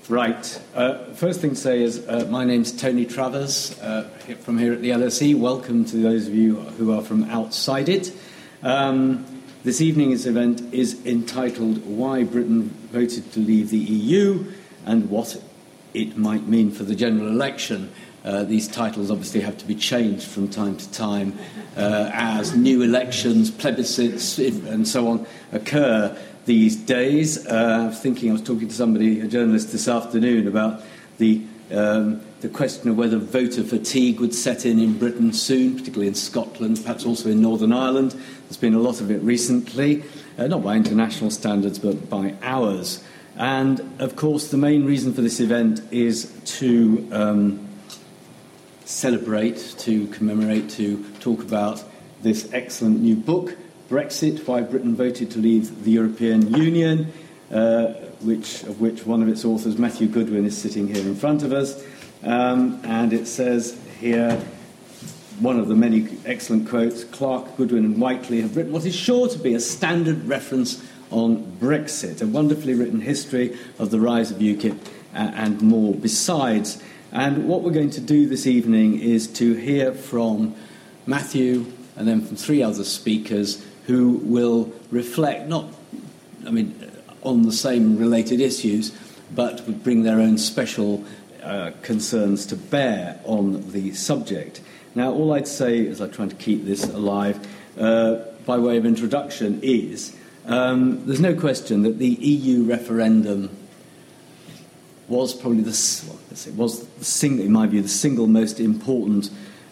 Right. First thing to say is my name's Tony Travers from here at the LSE. Welcome to those of you who are from outside it. This evening's event is entitled Why Britain Voted to Leave the EU and What It Might Mean for the General Election. These titles obviously have to be changed from time to time as new elections, plebiscites and so on occur these days. I was talking to somebody, a journalist this afternoon, about the question of whether voter fatigue would set in Britain soon, particularly in Scotland, perhaps also in Northern Ireland. There's been a lot of it recently, not by international standards, but by ours. And, of course, the main reason for this event is to celebrate, to commemorate, to talk about this excellent new book, Brexit, Why Britain Voted to Leave the European Union, of which one of its authors, Matthew Goodwin, is sitting here in front of us. And it says here, one of the many excellent quotes, Clark, Goodwin and Whiteley have written what is sure to be a standard reference on Brexit, a wonderfully written history of the rise of UKIP and more besides. And what we're going to do this evening is to hear from Matthew and then from three other speakers who will reflect on the same related issues, but would bring their own special concerns to bear on the subject. Now, all I'd say, as I'm trying to keep this alive, by way of introduction, is there's no question that the EU referendum was probably in my view, the single most important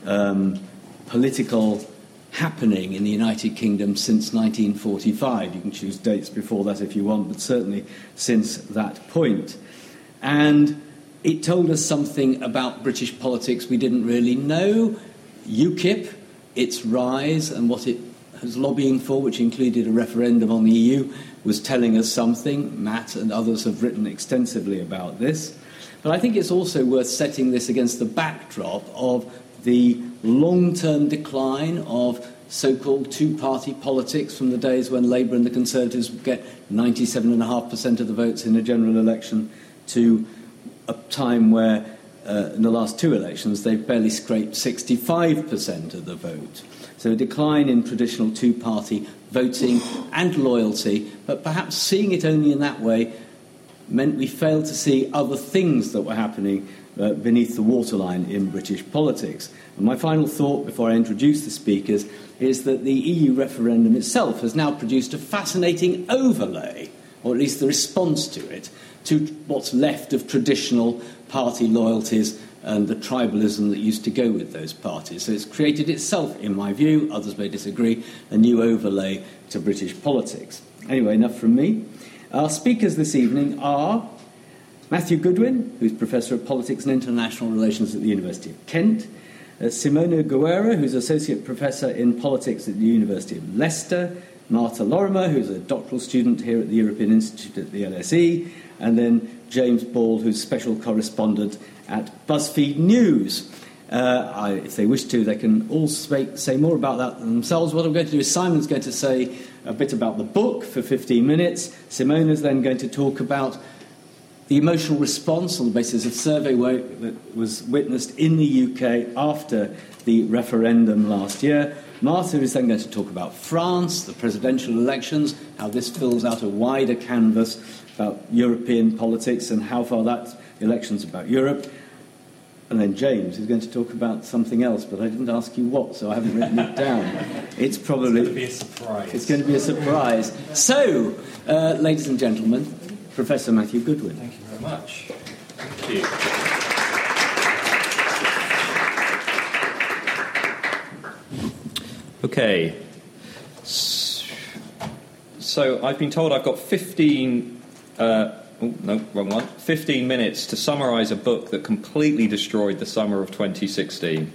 political happening in the United Kingdom since 1945. You can choose dates before that if you want, but certainly since that point. And it told us something about British politics we didn't really know. UKIP, its rise and what it was lobbying for, which included a referendum on the EU, was telling us something. Matt and others have written extensively about this. But I think it's also worth setting this against the backdrop of the long-term decline of so-called two-party politics from the days when Labour and the Conservatives would get 97.5% of the votes in a general election to a time where, in the last two elections, they've barely scraped 65% of the vote. So a decline in traditional two-party voting and loyalty, but perhaps seeing it only in that way meant we failed to see other things that were happening beneath the waterline in British politics. And my final thought before I introduce the speakers is that the EU referendum itself has now produced a fascinating overlay, or at least the response to it, to what's left of traditional party loyalties and the tribalism that used to go with those parties. So it's created itself, in my view, others may disagree, a new overlay to British politics. Anyway, enough from me. Our speakers this evening are Matthew Goodwin, who's Professor of Politics and International Relations at the University of Kent, Simona Guerra, who's Associate Professor in Politics at the University of Leicester, Marta Lorimer, who's a doctoral student here at the European Institute at the LSE, and then James Ball, who's Special Correspondent at BuzzFeed News. If they wish to, they can all say more about that themselves. What I'm going to do is Simon's going to say a bit about the book for 15 minutes. Simona's then going to talk about the emotional response on the basis of survey work that was witnessed in the UK after the referendum last year. Marta is then going to talk about France, the presidential elections, how this fills out a wider canvas about European politics and how far that election's about Europe. And then James is going to talk about something else, but I didn't ask you what, so I haven't written it down. It's going to be a surprise. It's going to be a surprise. So, ladies and gentlemen, Professor Matthew Goodwin. Thank you very much. Thank you. Okay. So I've been told I've got 15 minutes to summarise a book that completely destroyed the summer of 2016.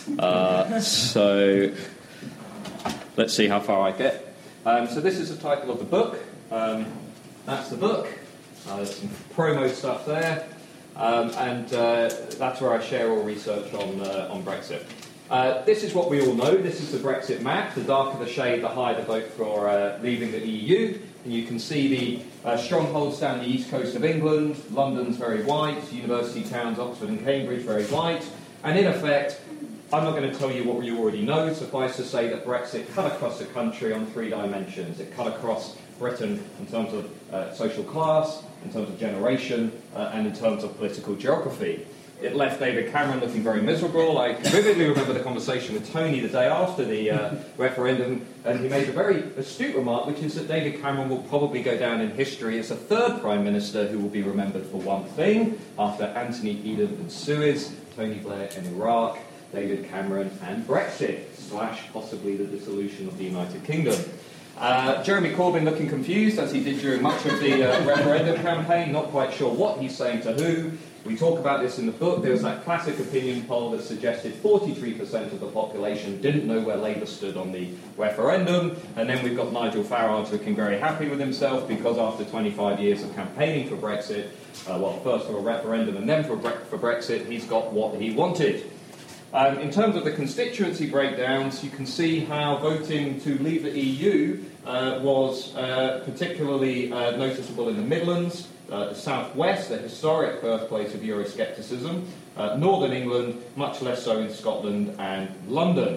So let's see how far I get. So this is the title of the book. That's the book. There's some promo stuff there. And that's where I share all research on Brexit. This is what we all know. This is the Brexit map. The darker the shade, the higher the vote for leaving the EU. And you can see Strongholds down the east coast of England, London's very white, university towns, Oxford and Cambridge, very white. And in effect, I'm not going to tell you what you already know. Suffice to say that Brexit cut across the country on 3 dimensions. It cut across Britain in terms of social class, in terms of generation, and in terms of political geography. It left David Cameron looking very miserable. I vividly remember the conversation with Tony the day after the referendum, and he made a very astute remark, which is that David Cameron will probably go down in history as the 3rd Prime Minister who will be remembered for one thing, after Anthony Eden and Suez, Tony Blair in Iraq, David Cameron and Brexit, / possibly the dissolution of the United Kingdom. Jeremy Corbyn looking confused, as he did during much of the referendum campaign, not quite sure what he's saying to who. We talk about this in the book. There was that classic opinion poll that suggested 43% of the population didn't know where Labour stood on the referendum. And then we've got Nigel Farage looking very happy with himself because after 25 years of campaigning for Brexit, first for a referendum and then for Brexit, he's got what he wanted. In terms of the constituency breakdowns, you can see how voting to leave the EU was particularly noticeable in the Midlands, the southwest, the historic birthplace of Euroscepticism, northern England, much less so in Scotland and London.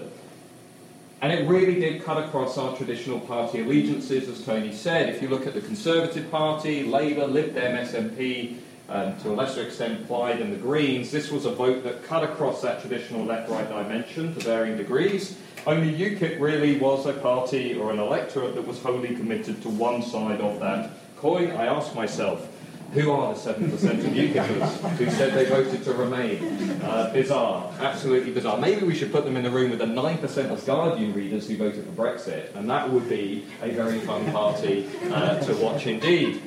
And it really did cut across our traditional party allegiances, as Tony said. If you look at the Conservative Party, Labour, Lib Dem, SNP, to a lesser extent Plaid and the Greens, this was a vote that cut across that traditional left-right dimension to varying degrees. Only UKIP really was a party or an electorate that was wholly committed to one side of that coin. I ask myself, who are the 7% of UKIPers who said they voted to remain? Bizarre, absolutely bizarre. Maybe we should put them in the room with the 9% of Guardian readers who voted for Brexit, and that would be a very fun party to watch indeed.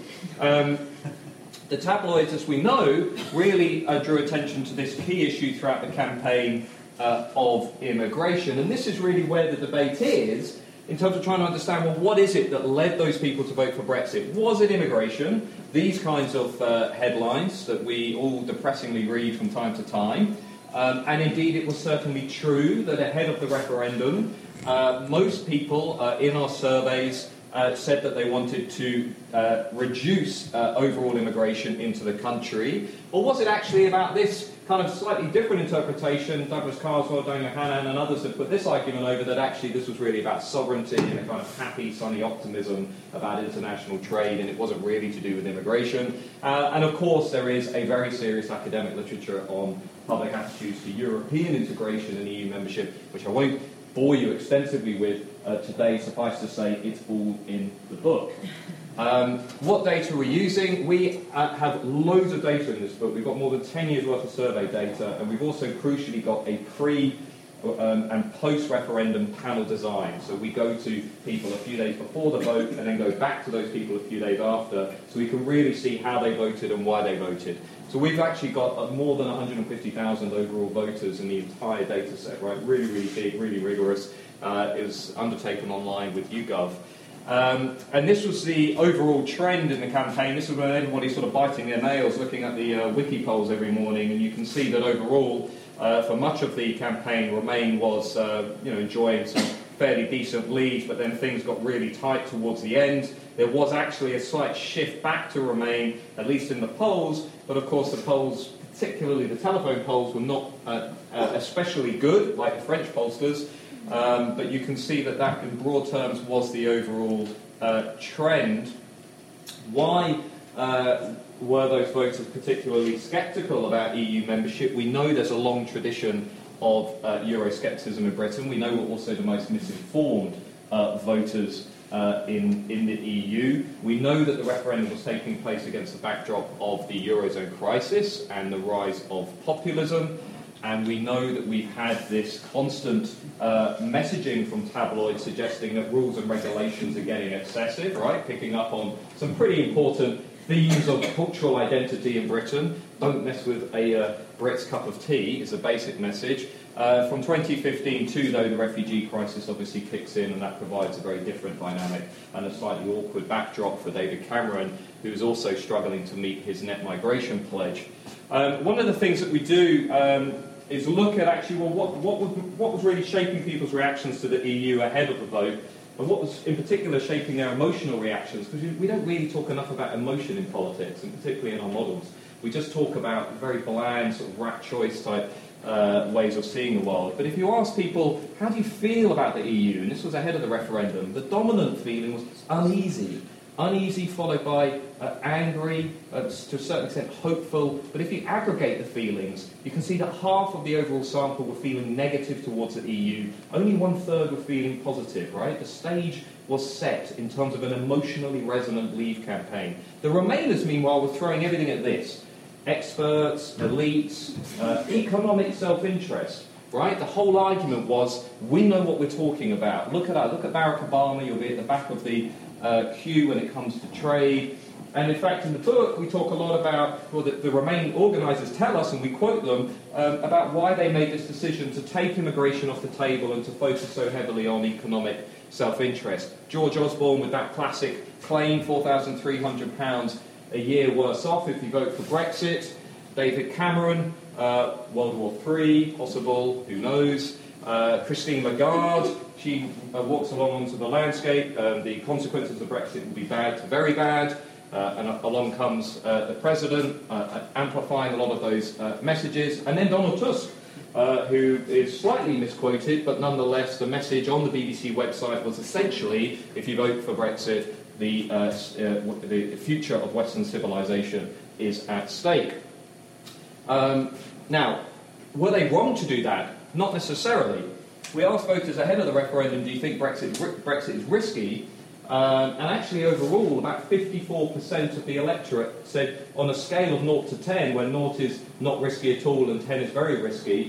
The tabloids, as we know, really drew attention to this key issue throughout the campaign of immigration. And this is really where the debate is, in terms of trying to understand, well, what is it that led those people to vote for Brexit? Was it immigration? These kinds of headlines that we all depressingly read from time to time. And indeed, it was certainly true that ahead of the referendum, most people in our surveys said that they wanted to reduce overall immigration into the country. Or was it actually about this kind of slightly different interpretation? Douglas Carswell, Daniel Hannan and others have put this argument over that actually this was really about sovereignty and a kind of happy, sunny optimism about international trade, and it wasn't really to do with immigration. And of course there is a very serious academic literature on public attitudes to European integration and EU membership, which I won't bore you extensively with today. Suffice to say, it's all in the book. What data are we using? We have loads of data in this book. We've got more than 10 years worth of survey data, and we've also crucially got a pre- and post-referendum panel design. So we go to people a few days before the vote and then go back to those people a few days after, so we can really see how they voted and why they voted. So we've actually got more than 150,000 overall voters in the entire data set, right? Really, really big, really rigorous. It was undertaken online with YouGov. And this was the overall trend in the campaign. This was when everybody's sort of biting their nails, looking at the wiki polls every morning, and you can see that overall, for much of the campaign, Remain was enjoying some fairly decent leads, but then things got really tight towards the end. There was actually a slight shift back to Remain, at least in the polls, but of course the polls, particularly the telephone polls, were not especially good, like the French pollsters. But you can see that in broad terms was the overall trend. Why were those voters particularly sceptical about EU membership? We know there's a long tradition of Euroscepticism in Britain. We know we're also the most misinformed voters in the EU. We know that the referendum was taking place against the backdrop of the Eurozone crisis and the rise of populism. And we know that we've had this constant messaging from tabloids suggesting that rules and regulations are getting excessive, right? Picking up on some pretty important themes of cultural identity in Britain. Don't mess with a Brit's cup of tea is a basic message. From 2015 too, though, the refugee crisis obviously kicks in, and that provides a very different dynamic and a slightly awkward backdrop for David Cameron, who is also struggling to meet his net migration pledge. One of the things that we do is look at actually, well, what was really shaping people's reactions to the EU ahead of the vote. and what was in particular shaping their emotional reactions, because we don't really talk enough about emotion in politics, and particularly in our models. We just talk about very bland, sort of rat choice type ways of seeing the world. But if you ask people, how do you feel about the EU, and this was ahead of the referendum, the dominant feeling was uneasy. Uneasy followed by angry, to a certain extent hopeful. But if you aggregate the feelings, you can see that half of the overall sample were feeling negative towards the EU. Only 1/3 were feeling positive, right? The stage was set in terms of an emotionally resonant Leave campaign. The Remainers, meanwhile, were throwing everything at this. Experts, elites, economic self-interest. Right? The whole argument was, we know what we're talking about. Look at that. Look at Barack Obama. You'll be at the back of the queue when it comes to trade. And in fact, in the book, we talk a lot about, well, the Remain organisers tell us, and we quote them, about why they made this decision to take immigration off the table and to focus so heavily on economic self-interest. George Osborne with that classic claim, £4,300 a year worse off if you vote for Brexit. David Cameron, World War III, possible, who knows. Christine Lagarde, she walks along onto the landscape. The consequences of Brexit will be bad to very bad. And along comes the President, amplifying a lot of those messages. And then Donald Tusk, who is slightly misquoted, but nonetheless the message on the BBC website was essentially, if you vote for Brexit, the future of Western civilization is at stake. Now, were they wrong to do that? Not necessarily. We asked voters ahead of the referendum, do you think Brexit is risky? And actually, overall, about 54% of the electorate said, on a scale of 0 to 10, where 0 is not risky at all and 10 is very risky,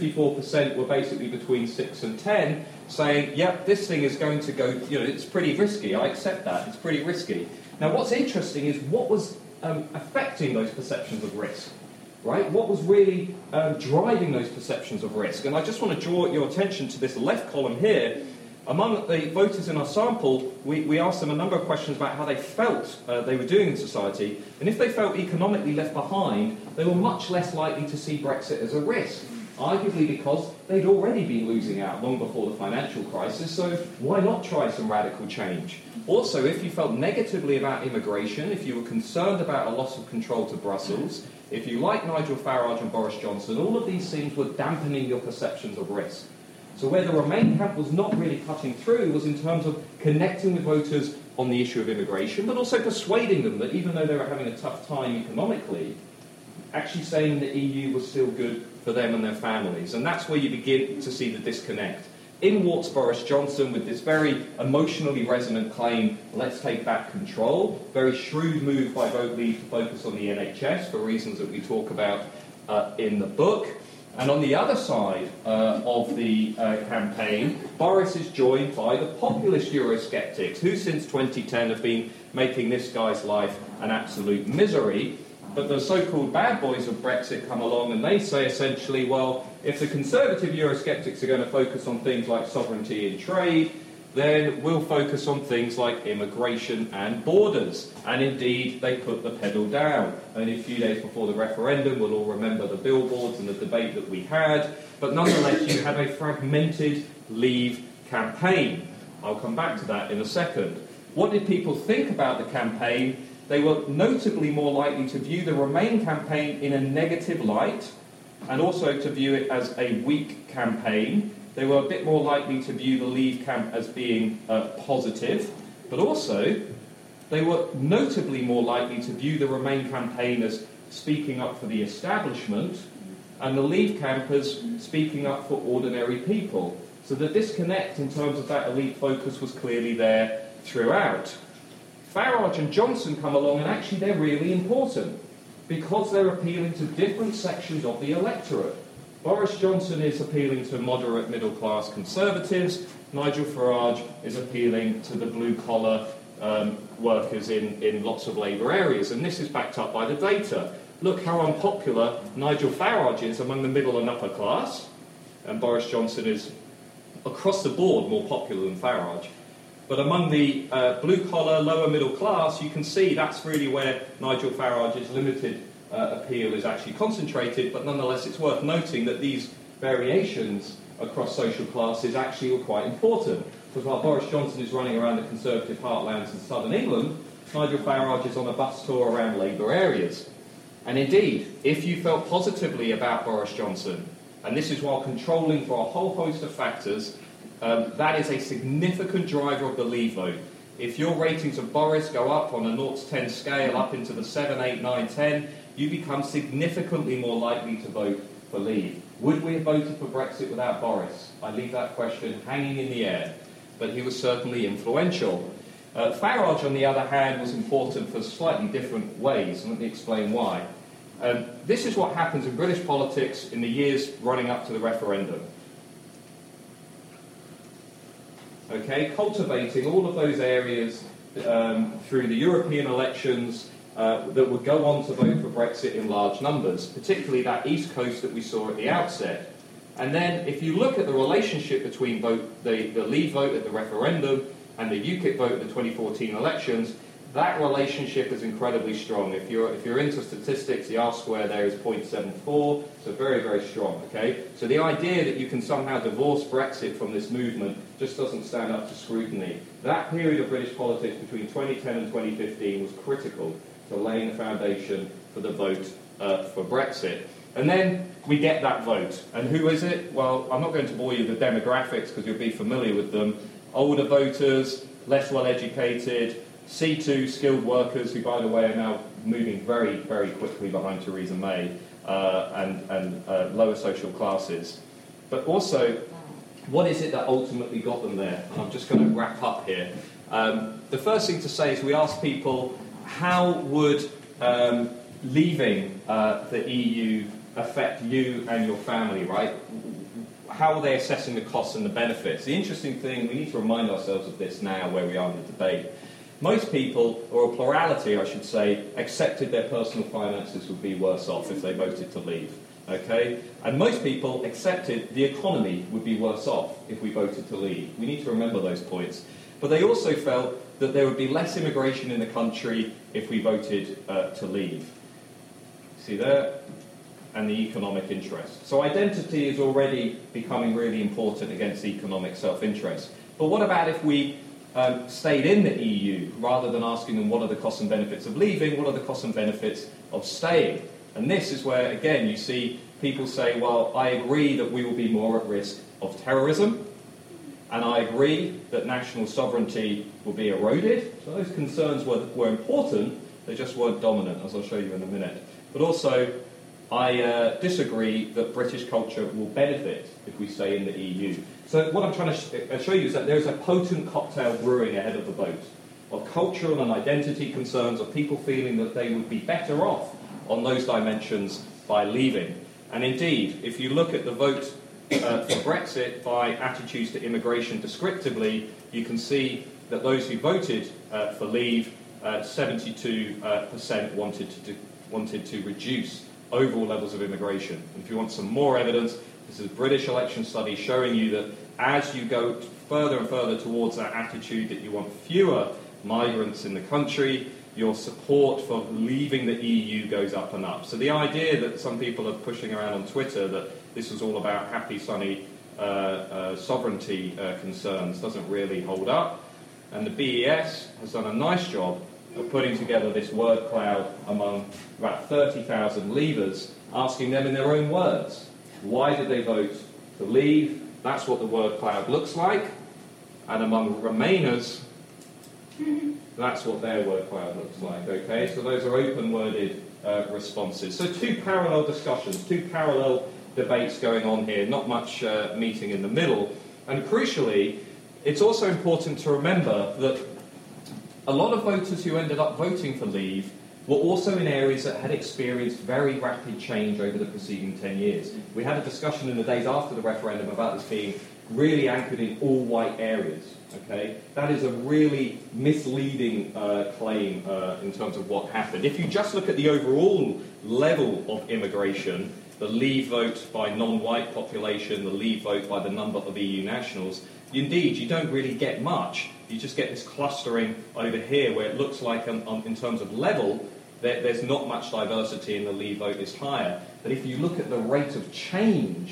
54% were basically between 6 and 10, saying, yep, this thing is going to go, it's pretty risky, I accept that, it's pretty risky. Now, what's interesting is what was affecting those perceptions of risk, right? What was really driving those perceptions of risk? And I just want to draw your attention to this left column here. Among the voters in our sample, we asked them a number of questions about how they felt they were doing in society, and if they felt economically left behind, they were much less likely to see Brexit as a risk, arguably because they'd already been losing out long before the financial crisis, so why not try some radical change? Also, if you felt negatively about immigration, if you were concerned about a loss of control to Brussels, if you like Nigel Farage and Boris Johnson, all of these things were dampening your perceptions of risk. So where the Remain camp was not really cutting through was in terms of connecting with voters on the issue of immigration, but also persuading them that even though they were having a tough time economically, actually saying the EU was still good for them and their families. And that's where you begin to see the disconnect. In walks Boris Johnson with this very emotionally resonant claim, let's take back control. Very shrewd move by Vote Leave to focus on the NHS for reasons that we talk about in the book. And on the other side of the campaign, Boris is joined by the populist Eurosceptics, who since 2010 have been making this guy's life an absolute misery. But the so-called bad boys of Brexit come along and they say essentially, well, if the conservative Eurosceptics are going to focus on things like sovereignty and trade, then we'll focus on things like immigration and borders. And indeed, they put the pedal down. Only a few days before the referendum, we'll all remember the billboards and the debate that we had. But nonetheless, you had a fragmented Leave campaign. I'll come back to that in a second. What did people think about the campaign? They were notably more likely to view the Remain campaign in a negative light and also to view it as a weak campaign. They were a bit more likely to view the Leave camp as being positive, but also they were notably more likely to view the Remain campaign as speaking up for the establishment and the Leave camp as speaking up for ordinary people. So the disconnect in terms of that elite focus was clearly there throughout. Farage and Johnson come along and actually they're really important because they're appealing to different sections of the electorate. Boris Johnson is appealing to moderate middle-class conservatives. Nigel Farage is appealing to the blue-collar workers in lots of Labour areas. And this is backed up by the data. Look how unpopular Nigel Farage is among the middle and upper class. And Boris Johnson is, across the board, more popular than Farage. But among the blue-collar, lower middle class, you can see that's really where Nigel Farage's limited appeal is actually concentrated, but nonetheless it's worth noting that these variations across social classes actually were quite important. Because while Boris Johnson is running around the Conservative heartlands in southern England, Nigel Farage is on a bus tour around Labour areas. And indeed, if you felt positively about Boris Johnson, and this is while controlling for a whole host of factors, that is a significant driver of the Leave vote. If your ratings of Boris go up on a 0 to 10 scale, up into the 7, 8, 9, 10, you become significantly more likely to vote for Leave. Would we have voted for Brexit without Boris? I leave that question hanging in the air, but he was certainly influential. Farage, on the other hand, was important for slightly different ways, and let me explain why. This is what happens in British politics in the years running up to the referendum. Okay, cultivating all of those areas through the European elections that would go on to vote for Brexit in large numbers, particularly that East Coast that we saw at the outset. And then if you look at the relationship between the Leave vote at the referendum and the UKIP vote at the 2014 elections, that relationship is incredibly strong. If you're into statistics, the R-square there is 0.74, so very, very strong, okay? So the idea that you can somehow divorce Brexit from this movement just doesn't stand up to scrutiny. That period of British politics between 2010 and 2015 was critical to laying the foundation for the vote for Brexit. And then we get that vote. And who is it? Well, I'm not going to bore you with the demographics because you'll be familiar with them. Older voters, less well-educated, C2 skilled workers, who, by the way, are now moving very, very quickly behind Theresa May, and lower social classes. But also, what is it that ultimately got them there? And I'm just going to wrap up here. The first thing to say is we asked people, how would leaving the EU affect you and your family, right? How are they assessing the costs and the benefits? The interesting thing, we need to remind ourselves of this now where we are in the debate. Most people, or a plurality I should say, accepted their personal finances would be worse off if they voted to leave. Okay? And most people accepted the economy would be worse off if we voted to leave. We need to remember those points. But they also felt that there would be less immigration in the country if we voted to leave. See there? And the economic interest. So identity is already becoming really important against economic self-interest. But what about if we stayed in the EU, rather than asking them what are the costs and benefits of leaving, what are the costs and benefits of staying? And this is where, again, you see people say, well, I agree that we will be more at risk of terrorism, and I agree that national sovereignty will be eroded. So those concerns were important, they just weren't dominant, as I'll show you in a minute. But also, I disagree that British culture will benefit if we stay in the EU. So what I'm trying to show you is that there's a potent cocktail brewing ahead of the vote of cultural and identity concerns, of people feeling that they would be better off on those dimensions by leaving. And indeed, if you look at the vote for Brexit by attitudes to immigration descriptively, you can see that those who voted for leave, 72% wanted to reduce overall levels of immigration. And if you want some more evidence, this is a British election study showing you that as you go further and further towards that attitude that you want fewer migrants in the country, your support for leaving the EU goes up and up. So the idea that some people are pushing around on Twitter that this was all about happy, sunny sovereignty concerns doesn't really hold up. And the BES has done a nice job of putting together this word cloud among about 30,000 leavers, asking them in their own words, why did they vote to leave? That's what the word cloud looks like. And among Remainers, that's what their word cloud looks like, okay? So those are open-worded responses. So two parallel discussions, two parallel debates going on here, not much meeting in the middle. And crucially, it's also important to remember that a lot of voters who ended up voting for leave were also in areas that had experienced very rapid change over the preceding 10 years. We had a discussion in the days after the referendum about this being really anchored in all white areas. Okay, that is a really misleading claim in terms of what happened. If you just look at the overall level of immigration, the Leave vote by non-white population, the Leave vote by the number of EU nationals, indeed, you don't really get much. You just get this clustering over here where it looks like, in terms of level, there's not much diversity and the Leave vote is higher. But if you look at the rate of change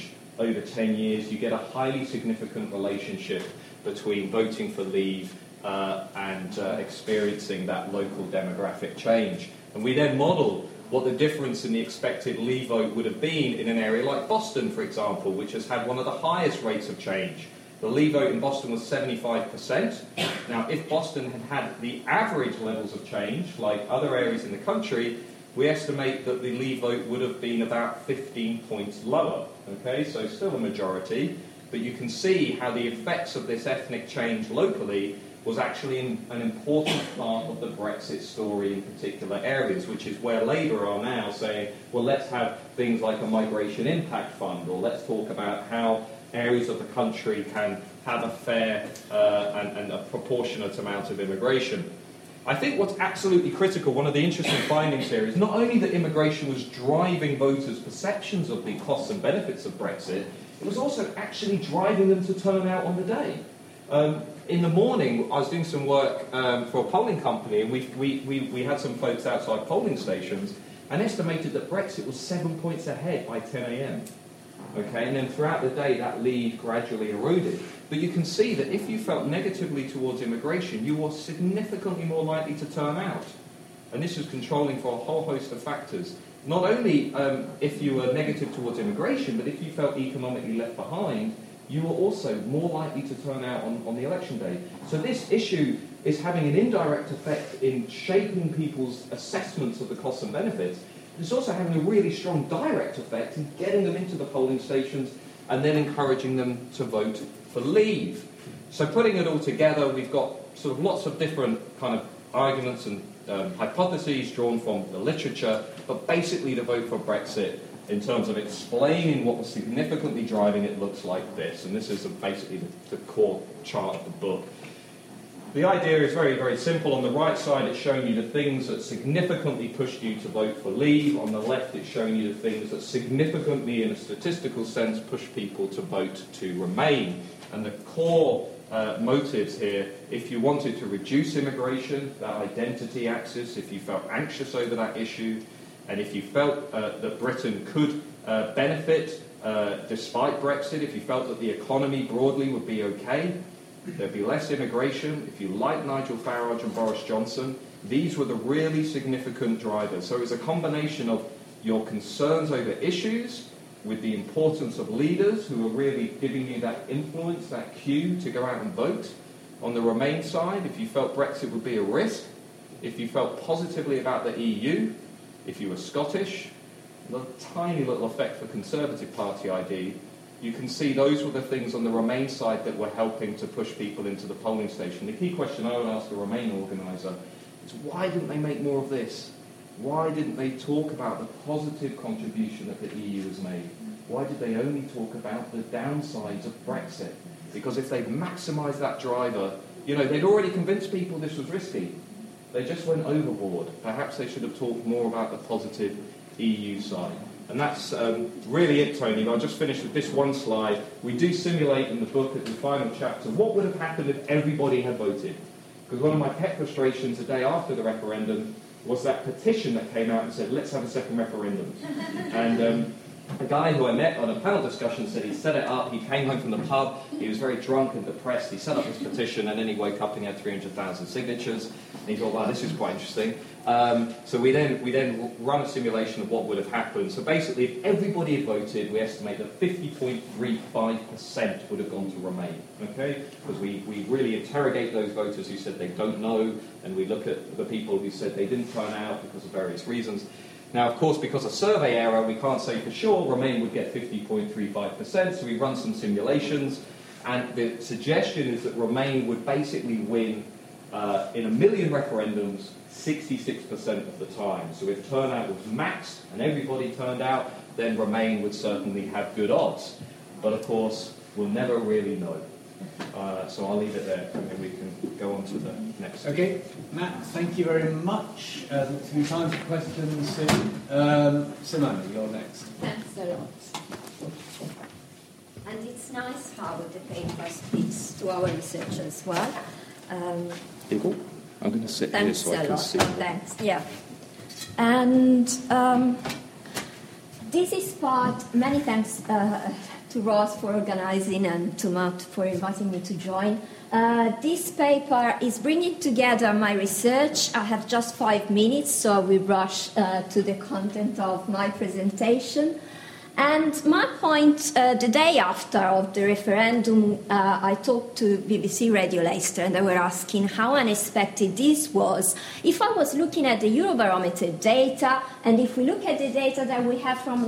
over 10 years, you get a highly significant relationship between voting for Leave and experiencing that local demographic change. And we then model what the difference in the expected Leave vote would have been in an area like Boston, for example, which has had one of the highest rates of change. The Leave vote in Boston was 75%. Now, if Boston had had the average levels of change, like other areas in the country, we estimate that the Leave vote would have been about 15 points lower. Okay, so still a majority, but you can see how the effects of this ethnic change locally was actually an important part of the Brexit story in particular areas, which is where Labour are now saying, well, let's have things like a migration impact fund, or let's talk about how areas of the country can have a fair and a proportionate amount of immigration. I think what's absolutely critical, one of the interesting findings here, is not only that immigration was driving voters' perceptions of the costs and benefits of Brexit, it was also actually driving them to turn out on the day. In the morning, I was doing some work for a polling company, and we had some folks outside polling stations and estimated that Brexit was 7 points ahead by 10 a.m. Okay, and then throughout the day, that lead gradually eroded. But you can see that if you felt negatively towards immigration, you were significantly more likely to turn out. And this was controlling for a whole host of factors. Not only if you were negative towards immigration, but if you felt economically left behind, you were also more likely to turn out on the election day. So this issue is having an indirect effect in shaping people's assessments of the costs and benefits. It's also having a really strong direct effect in getting them into the polling stations and then encouraging them to vote for Leave. So putting it all together, we've got sort of lots of different kind of arguments and hypotheses drawn from the literature, but basically the vote for Brexit in terms of explaining what was significantly driving it looks like this. And this is basically the core chart of the book. The idea is very, very simple. On the right side, it's showing you the things that significantly pushed you to vote for Leave. On the left, it's showing you the things that significantly, in a statistical sense, push people to vote to Remain. And the core motives here, if you wanted to reduce immigration, that identity axis, if you felt anxious over that issue, and if you felt that Britain could benefit despite Brexit, if you felt that the economy broadly would be okay, there'd be less immigration. If you like Nigel Farage and Boris Johnson, these were the really significant drivers. So it was a combination of your concerns over issues with the importance of leaders who are really giving you that influence, that cue to go out and vote. On the Remain side, if you felt Brexit would be a risk, if you felt positively about the EU, if you were Scottish, a tiny little effect for Conservative Party ID, you can see those were the things on the Remain side that were helping to push people into the polling station. The key question I would ask a Remain organiser is, why didn't they make more of this? Why didn't they talk about the positive contribution that the EU has made? Why did they only talk about the downsides of Brexit? Because if they'd maximised that driver, they'd already convinced people this was risky. They just went overboard. Perhaps they should have talked more about the positive EU side. And that's really it, Tony. I'll just finish with this one slide. We do simulate in the book at the final chapter what would have happened if everybody had voted. Because one of my pet frustrations the day after the referendum was that petition that came out and said, let's have a second referendum. And a guy who I met on a panel discussion said he set it up, he came home from the pub, he was very drunk and depressed, he set up this petition, and then he woke up and he had 300,000 signatures, and he thought, wow, this is quite interesting. So we then run a simulation of what would have happened. So basically, if everybody had voted, we estimate that 50.35% would have gone to Remain, okay? Because we really interrogate those voters who said they don't know, and we look at the people who said they didn't turn out because of various reasons. Now, of course, because of survey error, we can't say for sure Remain would get 50.35%, so we run some simulations, and the suggestion is that Remain would basically win in 1 million referendums 66% of the time. So if turnout was maxed and everybody turned out, then Remain would certainly have good odds. But of course, we'll never really know. So I'll leave it there, and then we can go on to the next. Okay, Matt, thank you very much. There's going to be time for questions soon. Simona, you're next. Thanks a lot. And it's nice how the paper speaks to our research as well. Eagle? I'm going to sit here so I can see. Thanks, yeah. And This is part, many thanks to Ross for organizing and to Matt for inviting me to join. This paper is bringing together my research. I have just 5 minutes, so I will rush to the content of my presentation. And my point, the day after of the referendum, I talked to BBC Radio Leicester, and they were asking how unexpected this was. If I was looking at the Eurobarometer data, and if we look at the data that we have from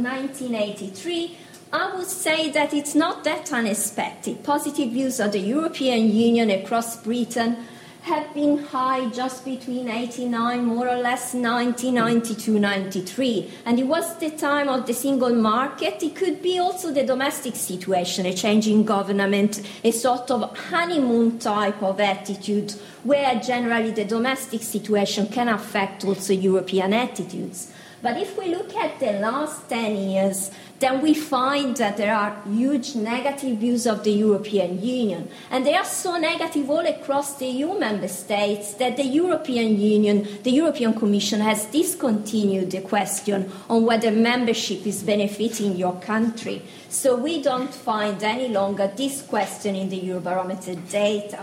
1983, I would say that it's not that unexpected. Positive views of the European Union across Britain have been high just between 89, more or less 90, 92, 93. And it was the time of the single market. It could be also the domestic situation, a changing government, a sort of honeymoon type of attitude where generally the domestic situation can affect also European attitudes. But if we look at the last 10 years, then we find that there are huge negative views of the European Union. And they are so negative all across the EU member states that the European Union, the European Commission, has discontinued the question on whether membership is benefiting your country. So we don't find any longer this question in the Eurobarometer data.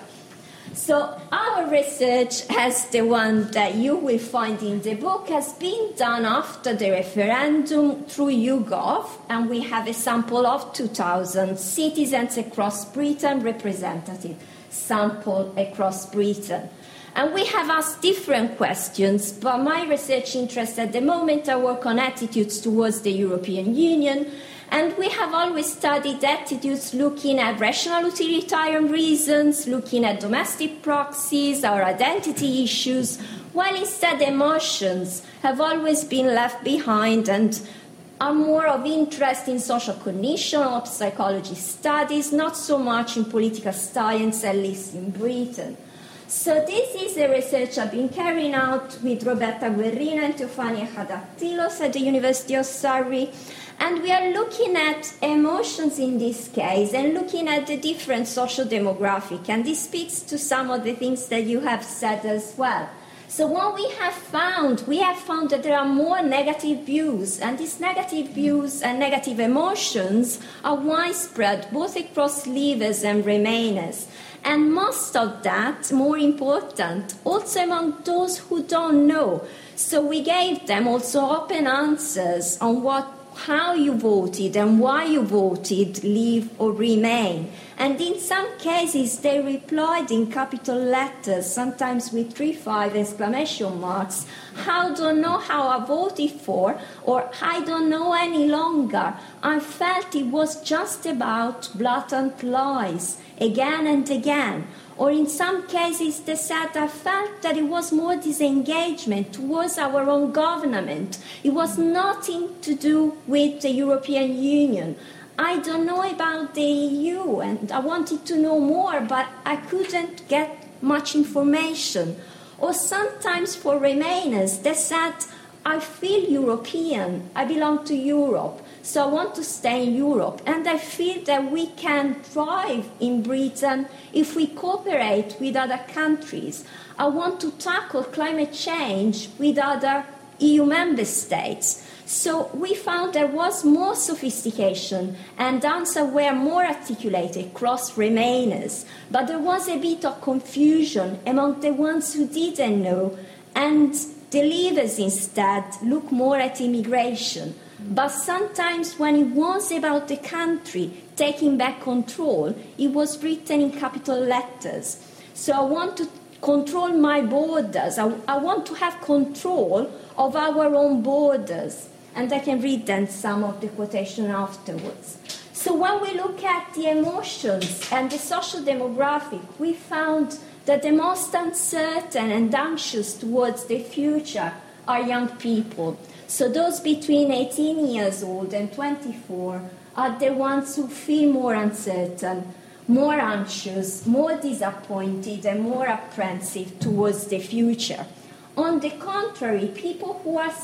So our research, as the one that you will find in the book, has been done after the referendum through YouGov, and we have a sample of 2,000 citizens across Britain, representative sample across Britain. And we have asked different questions, but my research interests at the moment are work on attitudes towards the European Union. And we have always studied attitudes looking at rational utilitarian reasons, looking at domestic proxies, our identity issues, while instead emotions have always been left behind and are more of interest in social cognition or psychology studies, not so much in political science, at least in Britain. So this is the research I've been carrying out with Roberta Guerrino and Teofania Hadaptilos at the University of Surrey. And we are looking at emotions in this case and looking at the different social demographic. And this speaks to some of the things that you have said as well. So what we have found that there are more negative views. And these negative views and negative emotions are widespread, both across Leavers and Remainers. And most of that, more important, also among those who don't know. So we gave them also open answers on how you voted and why you voted, leave or remain. And in some cases, they replied in capital letters, sometimes with 3-5 exclamation marks. I don't know how I voted for, or I don't know any longer. I felt it was just about blatant lies, again and again. Or in some cases, they said, I felt that it was more disengagement towards our own government. It was nothing to do with the European Union. I don't know about the EU, and I wanted to know more, but I couldn't get much information. Or sometimes for Remainers, they said, I feel European, I belong to Europe, so I want to stay in Europe. And I feel that we can thrive in Britain if we cooperate with other countries. I want to tackle climate change with other EU member states. So we found there was more sophistication and answers were more articulated across Remainers. But there was a bit of confusion among the ones who didn't know, and the Leavers instead look more at immigration. But sometimes when it was about the country taking back control, it was written in capital letters. So I want to control my borders. I want to have control of our own borders. And I can read then some of the quotation afterwards. So when we look at the emotions and the social demographic, we found that the most uncertain and anxious towards the future are young people. So those between 18 years old and 24 are the ones who feel more uncertain, more anxious, more disappointed, and more apprehensive towards the future. On the contrary, people who are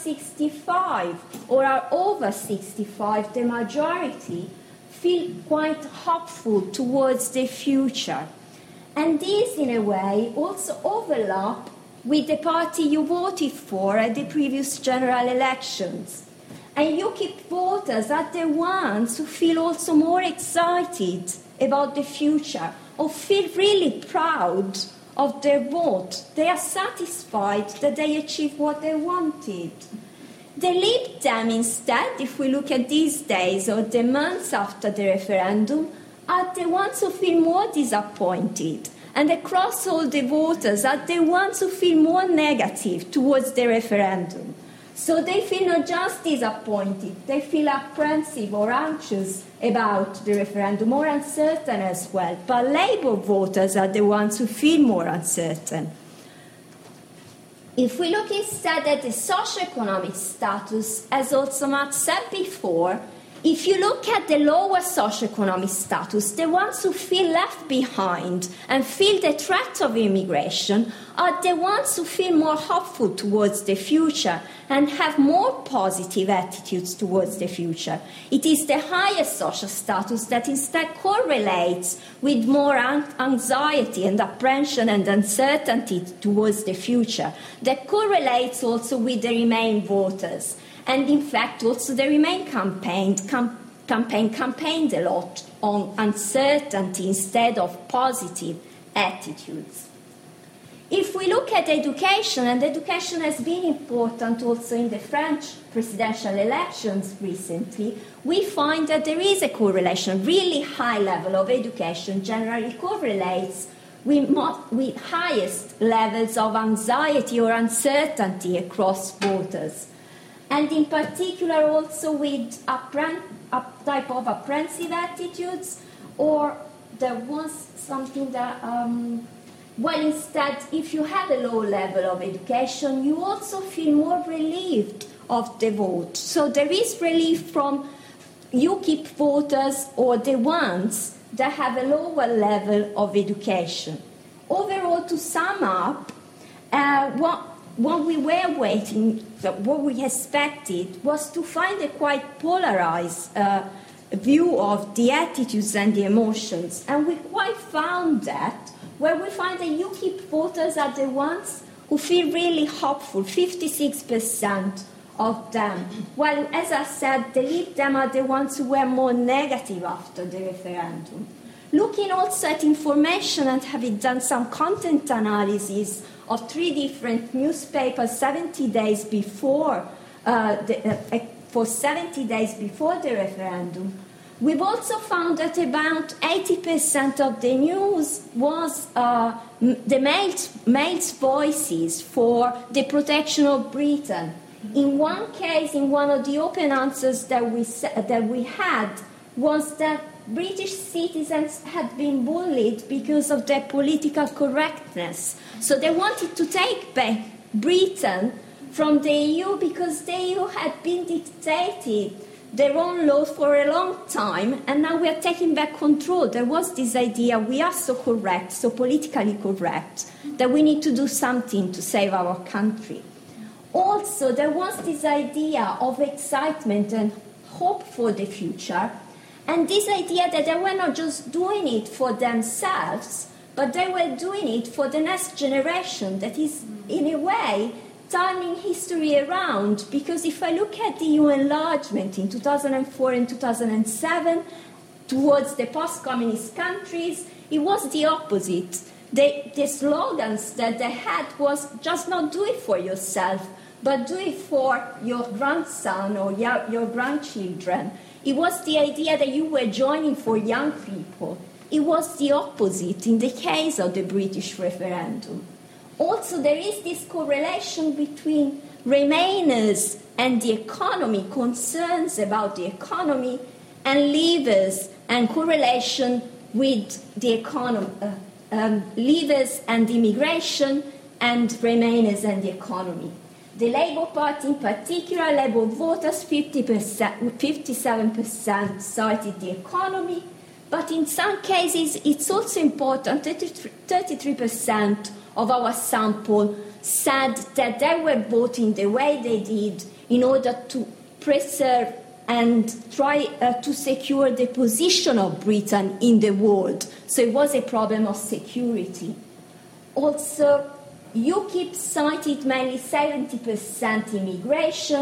65 or are over 65, the majority, feel quite hopeful towards the future. And these, in a way, also overlap with the party you voted for at the previous general elections. And UKIP voters are the ones who feel also more excited about the future, or feel really proud of their vote. They are satisfied that they achieved what they wanted. The Lib Dem, instead, if we look at these days or the months after the referendum, are the ones who feel more disappointed. And across all the voters are the ones who feel more negative towards the referendum. So they feel not just disappointed, they feel apprehensive or anxious about the referendum, more uncertain as well. But Labour voters are the ones who feel more uncertain. If we look instead at the socio-economic status, as also Matt said before, if you look at the lower socio-economic status, the ones who feel left behind and feel the threat of immigration are the ones who feel more hopeful towards the future and have more positive attitudes towards the future. It is the highest social status that instead correlates with more anxiety and apprehension and uncertainty towards the future. That correlates also with the Remain voters. And in fact, also the Remain campaigned a lot on uncertainty instead of positive attitudes. If we look at education, and education has been important also in the French presidential elections recently, we find that there is a correlation. Really high level of education generally correlates with highest levels of anxiety or uncertainty across voters. And in particular also with a type of apprehensive attitudes, or there was something that, instead, if you have a low level of education, you also feel more relieved of the vote. So there is relief from UKIP voters or the ones that have a lower level of education. Overall, to sum up, what we were waiting, what we expected, was to find a quite polarized view of the attitudes and the emotions. And we quite found that, where we find that UKIP voters are the ones who feel really hopeful, 56% of them. While, as I said, the Lib Dem are the ones who were more negative after the referendum. Looking also at information and having done some content analysis of 3 different newspapers 70 days before, for 70 days before the referendum, we've also found that about 80% of the news was the male's voices for the protection of Britain. In one case, in one of the open answers that we had, was that British citizens had been bullied because of their political correctness. So they wanted to take back Britain from the EU because the EU had been dictated their own laws for a long time, and now we are taking back control. There was this idea, we are so correct, so politically correct, that we need to do something to save our country. Also, there was this idea of excitement and hope for the future, and this idea that they were not just doing it for themselves, but they were doing it for the next generation, that is, in a way, turning history around. Because if I look at the EU enlargement in 2004 and 2007 towards the post-communist countries, it was the opposite. The slogans that they had was just not do it for yourself, but do it for your grandson or your grandchildren. It was the idea that you were joining for young people. It was the opposite in the case of the British referendum. Also, there is this correlation between Remainers and the economy, concerns about the economy, and Leavers, and correlation with the economy, Leavers and immigration, and Remainers and the economy. The Labour Party in particular, Labour voters, 57% cited the economy, but in some cases it's also important, 33% of our sample said that they were voting the way they did in order to preserve and try to secure the position of Britain in the world. So it was a problem of security. Also, UKIP cited mainly 70% immigration,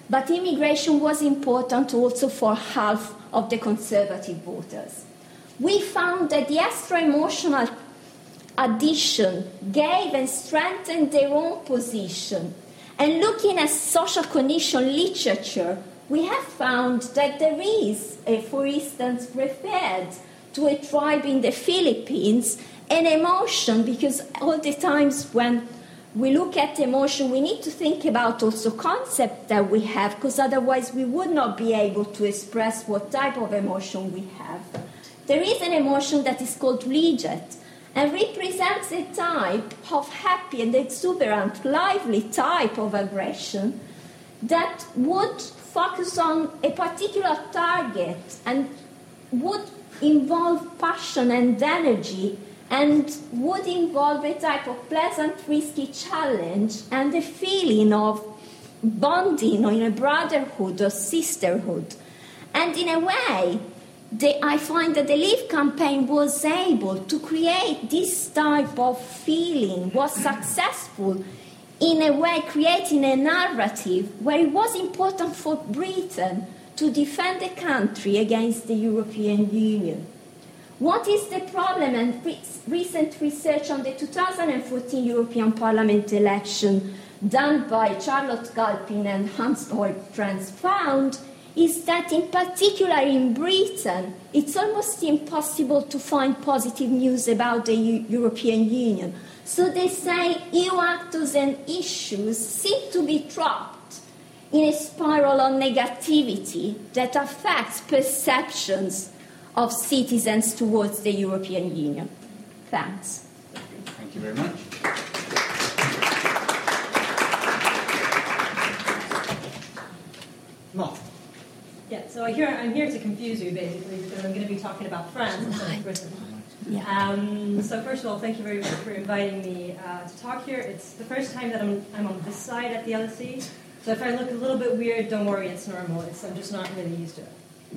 but immigration was important also for half of the conservative voters. We found that the extra-emotional addition gave and strengthened their own position. And looking at social cognition literature, we have found that there is, for instance, referred to a tribe in the Philippines, an emotion, because all the times when we look at emotion, we need to think about also concepts that we have, because otherwise we would not be able to express what type of emotion we have. There is an emotion that is called rejet, and represents a type of happy and exuberant, lively type of aggression that would focus on a particular target and would involve passion and energy, and would involve a type of pleasant, risky challenge and a feeling of bonding or in a brotherhood or sisterhood. And in a way, I find that the Leave campaign was able to create this type of feeling, was successful in a way, creating a narrative where it was important for Britain to defend the country against the European Union. What is the problem? And recent research on the 2014 European Parliament election done by Charlotte Galpin and Hans-Georg Trenz found is that in particular in Britain, it's almost impossible to find positive news about the European Union. So they say EU actors and issues seem to be trapped in a spiral of negativity that affects perceptions of citizens towards the European Union. Thanks. Thank you very much. Mark. Yeah, so I'm here to confuse you, basically, because I'm going to be talking about France instead of Britain. Yeah. So first of all, thank you very much for inviting me to talk here. It's the first time that I'm on this side at the LSE, so if I look a little bit weird, don't worry, it's normal. I'm just not really used to it.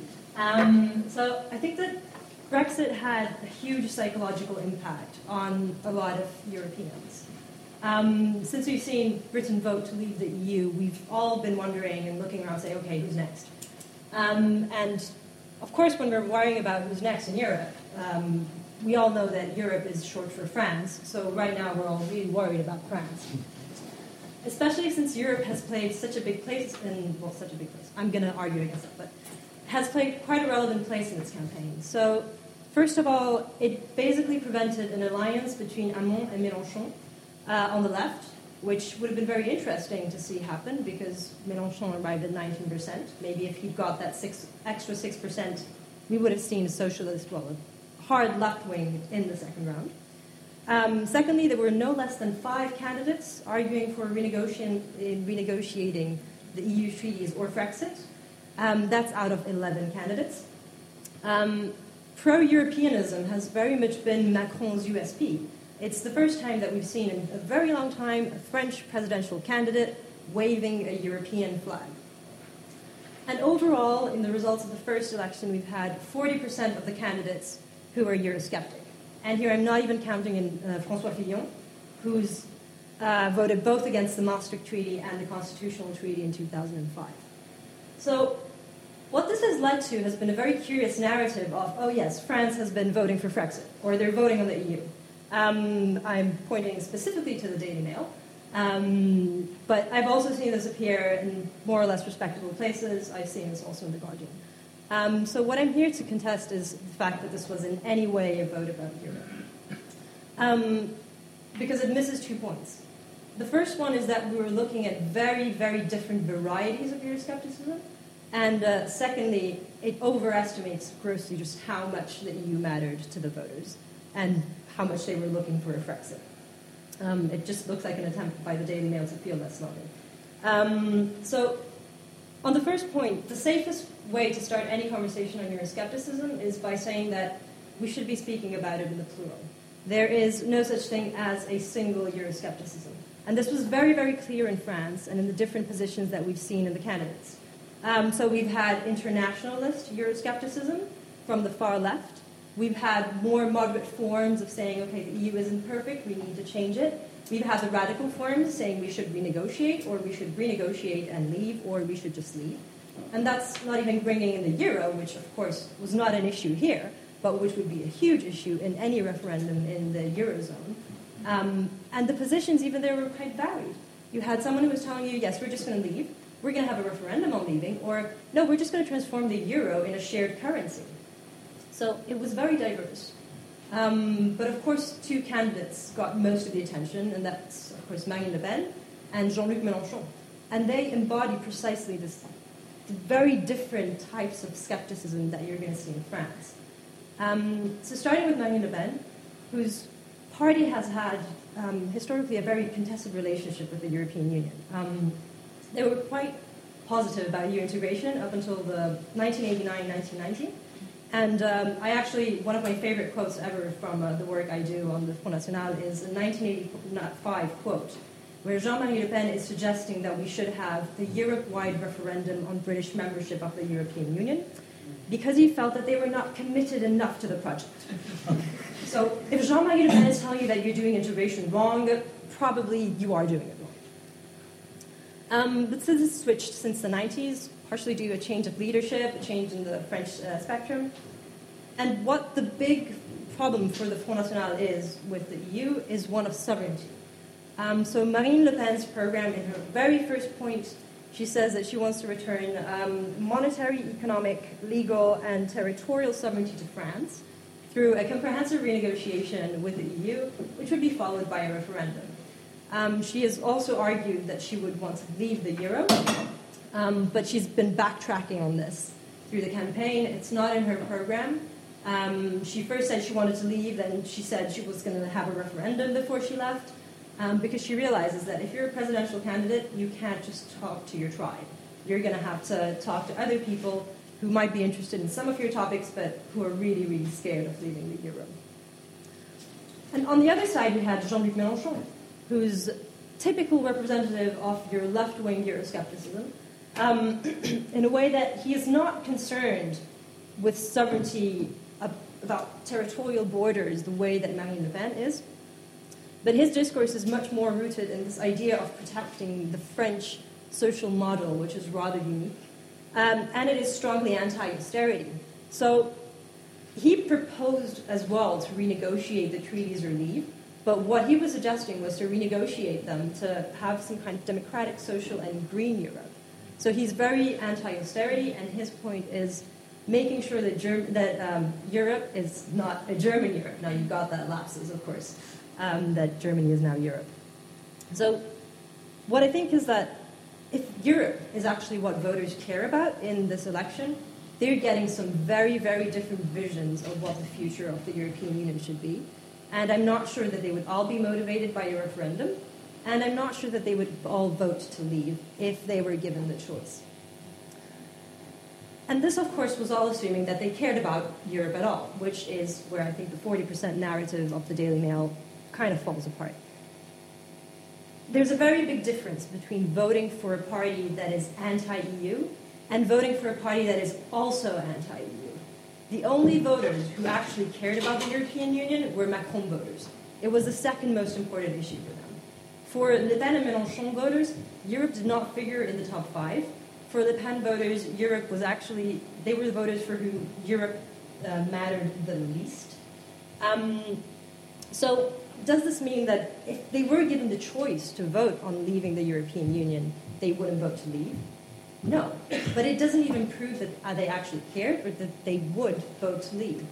So I think that Brexit had a huge psychological impact on a lot of Europeans. Since we've seen Britain vote to leave the EU, we've all been wondering and looking around saying, okay, who's next? And of course, when we're worrying about who's next in Europe, we all know that Europe is short for France, so right now we're all really worried about France. Especially since Europe has played such a big place such a big place. I'm going to argue against that, but has played quite a relevant place in this campaign. So, first of all, it basically prevented an alliance between Hamon and Mélenchon on the left, which would have been very interesting to see happen because Mélenchon arrived at 19%. Maybe if he'd got that extra 6%, we would have seen a socialist, a hard left wing in the second round. Secondly, there were no less than 5 candidates arguing for renegotiating the EU treaties or Brexit. That's out of 11 candidates. Pro-Europeanism has very much been Macron's USP. It's the first time that we've seen in a very long time a French presidential candidate waving a European flag. And overall, in the results of the first election, we've had 40% of the candidates who are Eurosceptic. And here I'm not even counting in François Fillon, who's voted both against the Maastricht Treaty and the Constitutional Treaty in 2005. So what this has led to has been a very curious narrative of, oh yes, France has been voting for Brexit, or they're voting on the EU. I'm pointing specifically to the Daily Mail, but I've also seen this appear in more or less respectable places. I've seen this also in The Guardian. So what I'm here to contest is the fact that this was in any way a vote about Europe. Because it misses 2 points. The first one is that we were looking at very, very different varieties of Euroscepticism. And secondly, it overestimates grossly just how much the EU mattered to the voters and how much they were looking for a Brexit. It just looks like an attempt by the Daily Mail to feel less loving. So, on the first point, the safest way to start any conversation on Euroscepticism is by saying that we should be speaking about it in the plural. There is no such thing as a single Euroscepticism. And this was very, very clear in France and in the different positions that we've seen in the candidates. So we've had internationalist Euroscepticism from the far left, We've had more moderate forms of saying, okay, the EU isn't perfect, we need to change it. We've had the radical forms saying we should renegotiate, or we should renegotiate and leave, or we should just leave. And that's not even bringing in the euro, which of course was not an issue here, but which would be a huge issue in any referendum in the Eurozone. And the positions even there were quite varied. You had someone who was telling you, yes, we're just going to leave, we're going to have a referendum on leaving, or no, we're just going to transform the euro in a shared currency. So it was very diverse. But of course, two candidates got most of the attention, and that's, of course, Marine Le Pen and Jean-Luc Mélenchon. And they embody precisely this very different types of skepticism that you're going to see in France. So starting with Marine Le Pen, whose party has had historically a very contested relationship with the European Union. They were quite positive about EU integration up until the 1989-1990. And I actually, one of my favorite quotes ever from the work I do on the Front National is a 1985 quote, where Jean-Marie Le Pen is suggesting that we should have the Europe-wide referendum on British membership of the European Union, because he felt that they were not committed enough to the project. So if Jean-Marie Le Pen is telling you that you're doing integration wrong, probably you are doing it wrong. But since it's switched since the 90s, partially due to a change of leadership, a change in the French spectrum. And what the big problem for the Front National is with the EU is one of sovereignty. So Marine Le Pen's program, in her very first point, she says that she wants to return monetary, economic, legal, and territorial sovereignty to France through a comprehensive renegotiation with the EU, which would be followed by a referendum. She has also argued that she would want to leave the euro, but she's been backtracking on this through the campaign. It's not in her program. She first said she wanted to leave, then she said she was going to have a referendum before she left, because she realizes that if you're a presidential candidate, you can't just talk to your tribe. You're going to have to talk to other people who might be interested in some of your topics, but who are really, really scared of leaving the euro. And on the other side, we had Jean-Luc Mélenchon, who's typical representative of your left-wing Euroscepticism, in a way that he is not concerned with sovereignty about territorial borders the way that Marine Le Pen is, but his discourse is much more rooted in this idea of protecting the French social model, which is rather unique, and it is strongly anti-austerity. So he proposed as well to renegotiate the treaties or leave, but what he was suggesting was to renegotiate them to have some kind of democratic, social, and green Europe. So he's very anti-austerity, and his point is making sure that Europe is not a German Europe. Now, you got that lapses, of course, that Germany is now Europe. So what I think is that if Europe is actually what voters care about in this election, they're getting some very, very different visions of what the future of the European Union should be. And I'm not sure that they would all be motivated by a referendum, and I'm not sure that they would all vote to leave if they were given the choice. And this, of course, was all assuming that they cared about Europe at all, which is where I think the 40% narrative of the Daily Mail kind of falls apart. There's a very big difference between voting for a party that is anti-EU and voting for a party that is also anti-EU. The only voters who actually cared about the European Union were Macron voters. It was the second most important issue for them. For Le Pen and Mélenchon voters, Europe did not figure in the top 5. For Le Pen voters, Europe was actually, they were the voters for whom Europe mattered the least. So does this mean that if they were given the choice to vote on leaving the European Union, they wouldn't vote to leave? No. But it doesn't even prove that they actually cared or that they would vote to leave.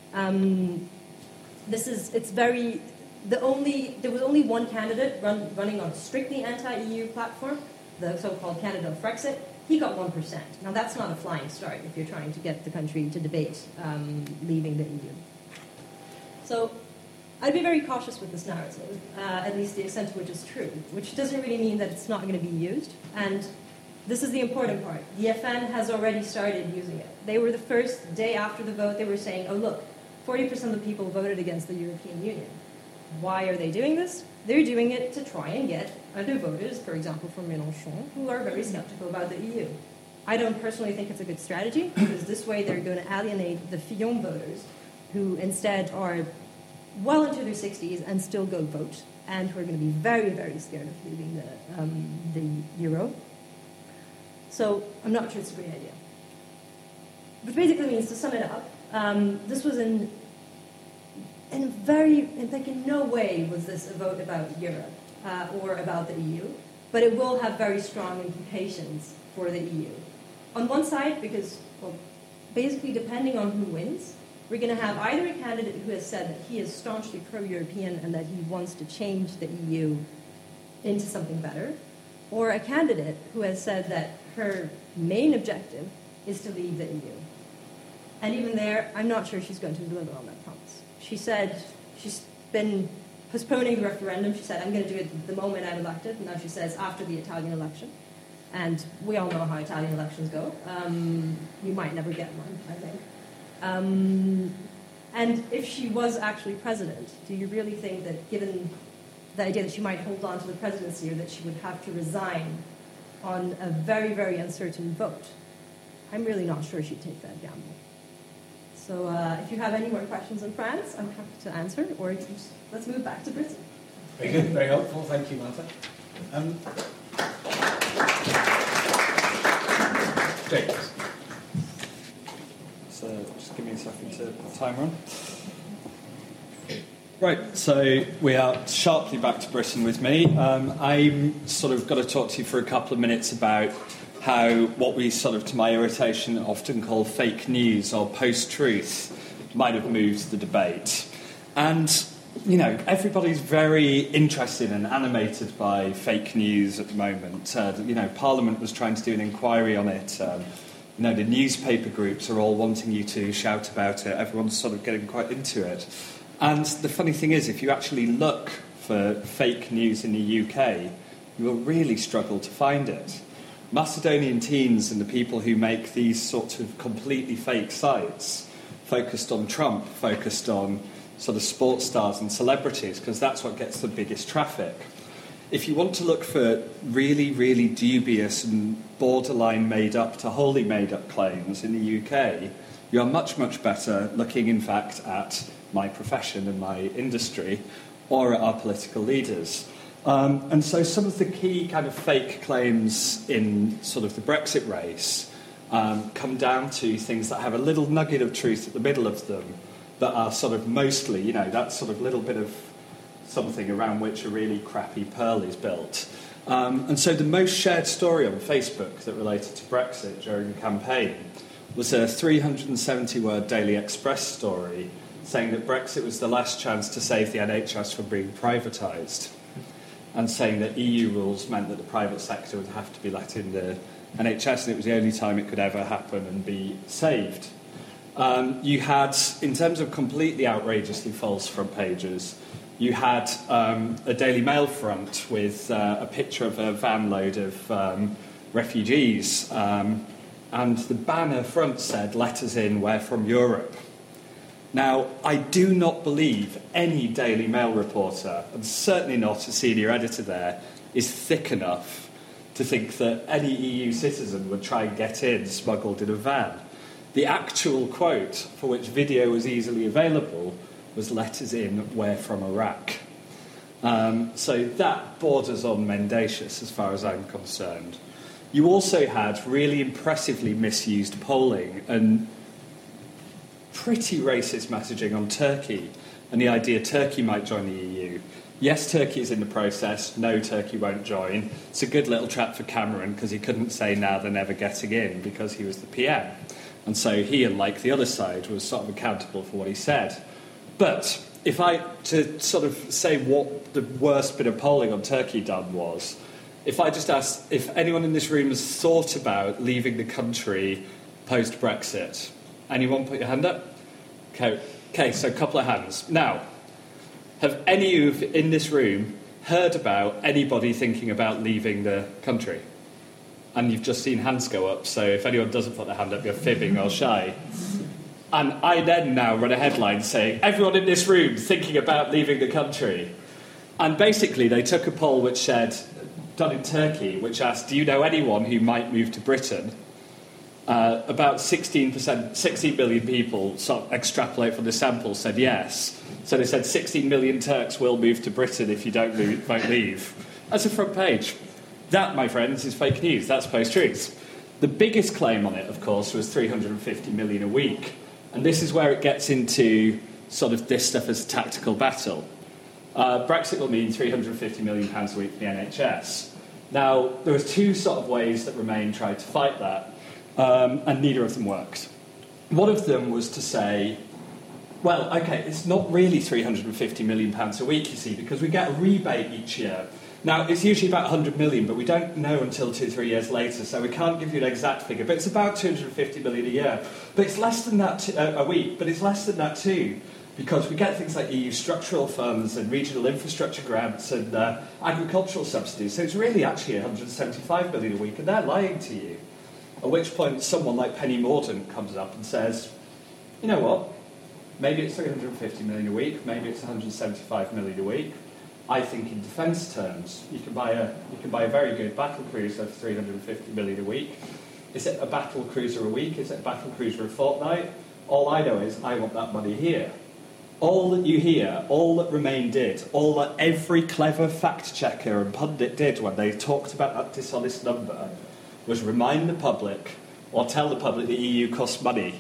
There was only one candidate running on a strictly anti-EU platform, the so-called Canada of Frexit. He got 1%. Now, that's not a flying start if you're trying to get the country to debate leaving the EU. So I'd be very cautious with this narrative, at least the extent to which it's true, which doesn't really mean that it's not going to be used. And this is the important part. The FN has already started using it. They were the first day after the vote, they were saying, oh, look, 40% of the people voted against the European Union. Why are they doing this? They're doing it to try and get other voters, for example, from Mélenchon, who are very skeptical about the EU. I don't personally think it's a good strategy, because this way they're going to alienate the Fillon voters, who instead are well into their 60s and still go vote, and who are going to be very, very scared of leaving the euro. So I'm not sure it's a great idea. Which basically means, to sum it up, this was in no way was this a vote about Europe or about the EU, but it will have very strong implications for the EU. On one side, because, well, basically depending on who wins, we're going to have either a candidate who has said that he is staunchly pro-European and that he wants to change the EU into something better, or a candidate who has said that her main objective is to leave the EU. And even there, I'm not sure she's going to deliver on that promise. She said she's been postponing the referendum. She said, I'm going to do it the moment I'm elected. And now she says after the Italian election. And we all know how Italian elections go. You might never get one, I think. And if she was actually president, do you really think that, given the idea that she might hold on to the presidency, or that she would have to resign on a very, very uncertain vote? I'm really not sure she'd take that gamble. So if you have any more questions on France, I'm happy to answer, or let's move back to Britain. Very good, very helpful. Thank you, Martha. James. So just give me a second to put the timer on. Right, so we are sharply back to Britain with me. I'm sort of got to talk to you for a couple of minutes about how what we sort of, to my irritation, often call fake news or post-truth might have moved the debate. And, you know, everybody's very interested and animated by fake news at the moment. You know, Parliament was trying to do an inquiry on it. You know, the newspaper groups are all wanting you to shout about it. Everyone's sort of getting quite into it. And the funny thing is, if you actually look for fake news in the UK, you will really struggle to find it. Macedonian teens and the people who make these sorts of completely fake sites focused on Trump, focused on sort of sports stars and celebrities, because that's what gets the biggest traffic. If you want to look for really, really dubious and borderline made-up to wholly made-up claims in the UK, you are much, much better looking, in fact, at my profession and my industry, or at our political leaders. And so some of the key kind of fake claims in sort of the Brexit race come down to things that have a little nugget of truth at the middle of them that are sort of mostly, you know, that sort of little bit of something around which a really crappy pearl is built. And so the most shared story on Facebook that related to Brexit during the campaign was a 370-word Daily Express story saying that Brexit was the last chance to save the NHS from being privatised, and saying that EU rules meant that the private sector would have to be let in the NHS, and it was the only time it could ever happen and be saved. You had, in terms of completely outrageously false front pages, you had a Daily Mail front with a picture of a van load of refugees, and the banner front said, "Let us in, we're from Europe." Now, I do not believe any Daily Mail reporter, and certainly not a senior editor there, is thick enough to think that any EU citizen would try and get in smuggled in a van. The actual quote, for which video was easily available, was "Let us in, we're from Iraq." So that borders on mendacious as far as I'm concerned. You also had really impressively misused polling and pretty racist messaging on Turkey and the idea Turkey might join the EU. Yes, Turkey is in the process. No, Turkey won't join. It's a good little trap for Cameron because he couldn't say now they're never getting in because he was the PM. And so he, unlike the other side, was sort of accountable for what he said. But if I, to sort of say what the worst bit of polling on Turkey done was, if I just asked if anyone in this room has thought about leaving the country post-Brexit. Anyone put your hand up? Okay, so a couple of hands. Now, have any of you in this room heard about anybody thinking about leaving the country? And you've just seen hands go up, so if anyone doesn't put their hand up, you're fibbing or shy. And I then now run a headline saying, everyone in this room thinking about leaving the country. And basically they took a poll which said, done in Turkey, which asked, do you know anyone who might move to Britain? about 16%, 16 million people extrapolate from the sample said yes. So they said 16 million Turks will move to Britain if you don't vote leave. That's a front page. That, my friends, is fake news. That's post-truth. The biggest claim on it, of course, was 350 million a week. And this is where it gets into sort of this stuff as a tactical battle. Brexit will mean £350 million a week for the NHS. Now, there was two sort of ways that Remain tried to fight that, and neither of them worked. One of them was to say, well, OK, it's not really £350 million a week, you see, because we get a rebate each year. Now, it's usually about 100 million, but we don't know until 2-3 years later, so we can't give you an exact figure, but it's about 250 million a year. But it's less than that a week, but it's less than that too, because we get things like EU structural funds and regional infrastructure grants and agricultural subsidies, so it's really actually 175 million a week, and they're lying to you. At which point someone like Penny Mordaunt comes up and says, you know what, maybe it's 350 million a week, maybe it's 175 million a week. I think in defence terms, you can buy a very good battle cruiser for 350 million a week. Is it a battle cruiser a week? Is it a battle cruiser a fortnight? All I know is I want that money here. All that you hear, all that Remain did, all that every clever fact checker and pundit did when they talked about that dishonest number was remind the public or tell the public the EU costs money.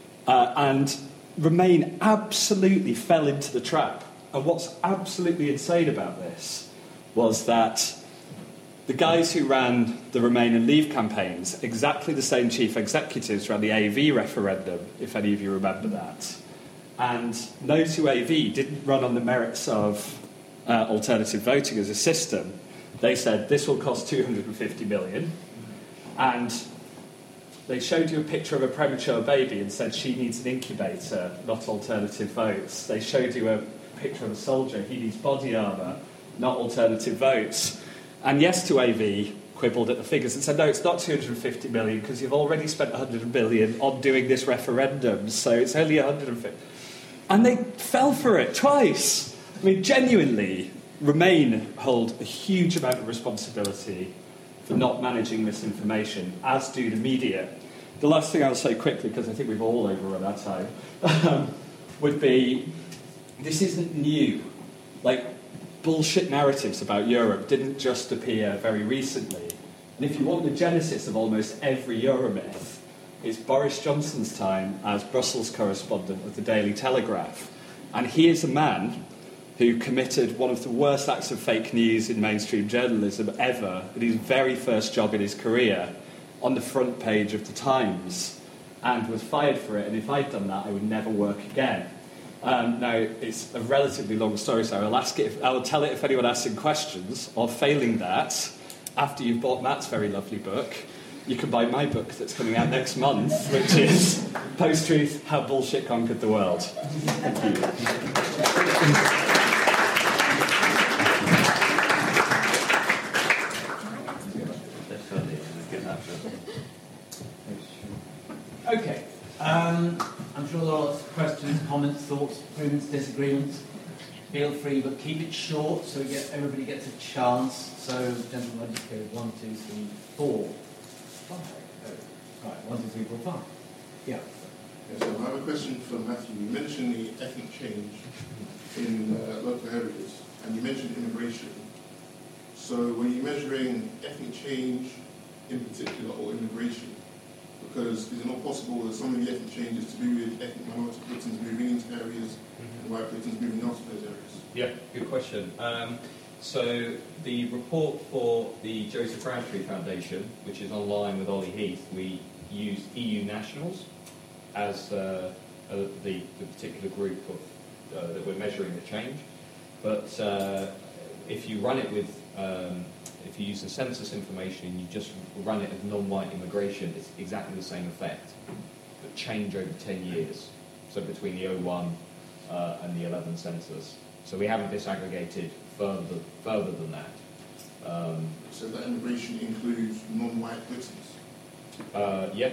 And Remain absolutely fell into the trap. And what's absolutely insane about this was that the guys who ran the Remain and Leave campaigns, exactly the same chief executives ran the AV referendum, if any of you remember that. And No to AV didn't run on the merits of alternative voting as a system. They said this will cost 250 million, and they showed you a picture of a premature baby and said she needs an incubator, not alternative votes. They showed you a picture of a soldier, he needs body armour, not alternative votes. And Yes to AV quibbled at the figures and said, no, it's not 250 million because you've already spent 100 million on doing this referendum, so it's only 150. And they fell for it twice. I mean, genuinely, Remain hold a huge amount of responsibility for not managing misinformation, as do the media. The last thing I'll say quickly, because I think we've all overrun our time, would be, this isn't new. Like, bullshit narratives about Europe didn't just appear very recently. And if you want the genesis of almost every Euromyth, it's Boris Johnson's time as Brussels correspondent of the Daily Telegraph. And he is a man who committed one of the worst acts of fake news in mainstream journalism ever, in his very first job in his career, on the front page of the Times, and was fired for it. And if I'd done that, I would never work again. Now, it's a relatively long story, so I will tell it if anyone asks him questions, or failing that, after you've bought Matt's very lovely book, you can buy my book that's coming out next month, which is Post-Truth, How Bullshit Conquered the World. Thank you. Okay. I'm sure there are lots of questions, comments, thoughts, agreements, disagreements. Feel free, but keep it short so everybody gets a chance. So, gentlemen, I'll just go 1, 2, 3, 4, 5. Oh, right, 1, 2, 3, 4, 5. Yeah. So I have a question for Matthew. You mentioned the ethnic change in local areas, and you mentioned immigration. So when you're measuring ethnic change in particular, or immigration, because is it not possible that some of the ethnic change is to do with ethnic minority Britons moving into areas and white Britons moving out of those areas? Yeah, good question. So the report for the Joseph Rowntree Foundation, which is online with Ollie Heath, we use EU nationals as the particular group of, that we're measuring the change. But if you run it with, if you use the census information and you just run it as non-white immigration, it's exactly the same effect, but change over 10 years. So between the 01 and the 11 census. So we haven't disaggregated further than that. So that immigration includes non-white Britons? Yeah.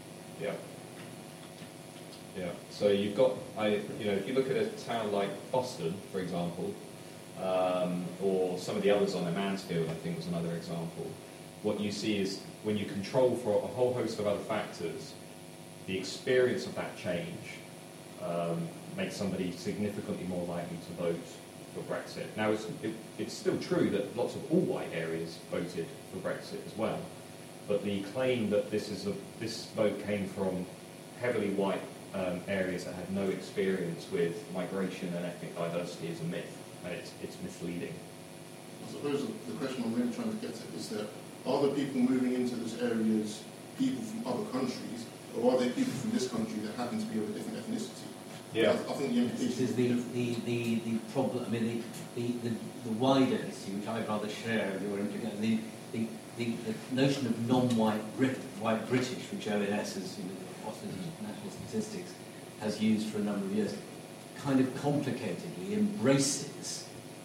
So you've got, if you look at a town like Boston, for example, or some of the others on there, Mansfield, I think was another example, what you see is when you control for a whole host of other factors, the experience of that change makes somebody significantly more likely to vote for Brexit. Now, it's still true that lots of all-white areas voted for Brexit as well, but the claim that this vote came from heavily white areas that had no experience with migration and ethnic diversity is a myth, and it's misleading. I suppose the question I'm really trying to get at is that are the people moving into those areas people from other countries, or are they people from this country that happen to be of a different ethnicity? Yeah, I think the implication This is the problem. I mean, the wider issue, which I rather share with your implication. The notion of white British, which ONS, as Office of National Statistics, has used for a number of years, kind of complicatedly embraces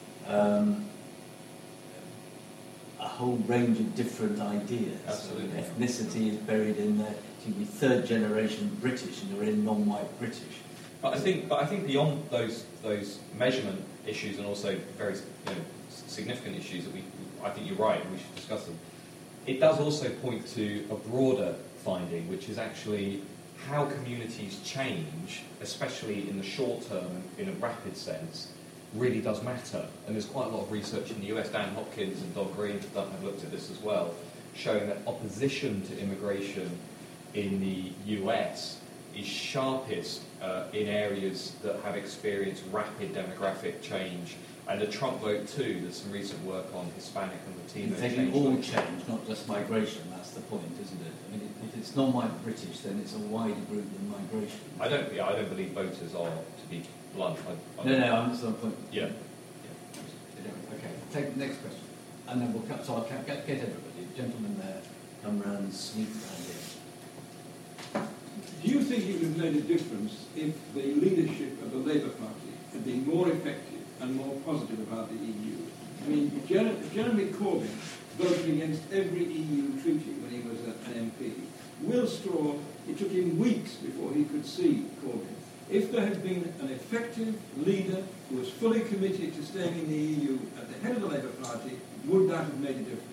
a whole range of different ideas. Absolutely. Ethnicity is buried in there. You can be third generation British and you're in non-white British. But I think beyond those measurement issues and also very significant issues that I think you're right, and we should discuss them. It does also point to a broader finding, which is actually how communities change, especially in the short term, in a rapid sense, really does matter. And there's quite a lot of research in the US. Dan Hopkins and Don Green have looked at this as well, showing that opposition to immigration in the US is sharpest in areas that have experienced rapid demographic change. And the Trump vote too, there's some recent work on Hispanic and Latino It's taking all change, not just migration, that's the point, isn't it? I mean, if it's non-white British, then it's a wider group than migration. I don't believe voters are, to be blunt. No, I'm just on point. Yeah. Okay, take the next question. And then we'll cut, so I'll get everybody. The gentleman there, come round, sneak round here. Do you think it would have made a difference if the leadership of the Labour Party had been more effective and more positive about the EU? I mean, Jeremy Corbyn voted against every EU treaty when he was an MP. Will Straw, it took him weeks before he could see Corbyn. If there had been an effective leader who was fully committed to staying in the EU at the head of the Labour Party, would that have made a difference?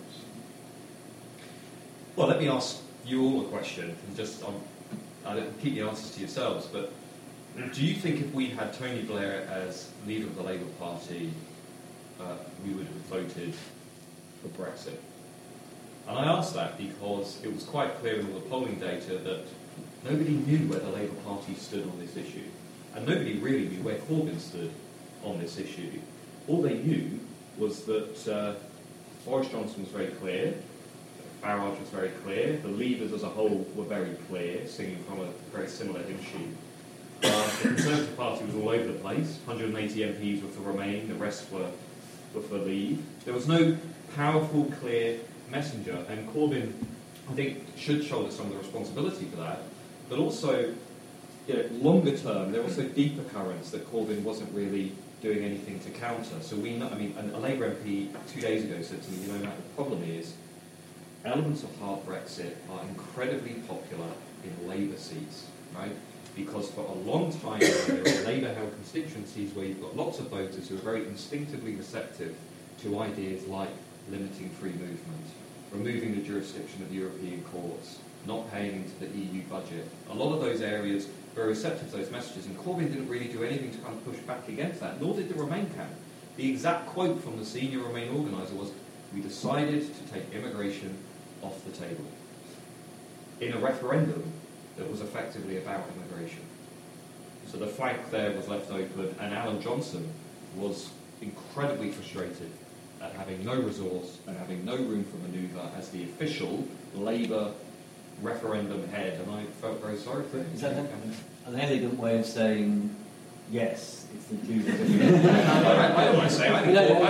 Well, let me ask you all a question, and just I don't keep the answers to yourselves, but do you think if we had Tony Blair as leader of the Labour Party, we would have voted for Brexit? And I ask that because it was quite clear in all the polling data that nobody knew where the Labour Party stood on this issue. And nobody really knew where Corbyn stood on this issue. All they knew was that Boris Johnson was very clear, Farage was very clear, the Leavers as a whole were very clear, singing from a very similar hymn sheet. The Conservative Party was all over the place. 180 MPs were for Remain, the rest were for Leave. There was no powerful, clear messenger, and Corbyn, I think, should shoulder some of the responsibility for that. But also, longer term, there were also deeper currents that Corbyn wasn't really doing anything to counter. So we know, a Labour MP 2 days ago said to me, Matt, the problem is elements of hard Brexit are incredibly popular in Labour seats, right? Because for a long time, there were Labour-held constituencies where you've got lots of voters who are very instinctively receptive to ideas like limiting free movement, removing the jurisdiction of European courts, not paying into the EU budget. A lot of those areas were receptive to those messages, and Corbyn didn't really do anything to kind of push back against that, nor did the Remain camp. The exact quote from the senior Remain organiser was, "We decided to take immigration off the table," in a referendum that was effectively about immigration. So the flank there was left open, and Alan Johnson was incredibly frustrated at having no resource and having no room for manoeuvre as the official Labour referendum head, and I felt very sorry for him. Is that an elegant way of saying yes? It's included. I don't want to say.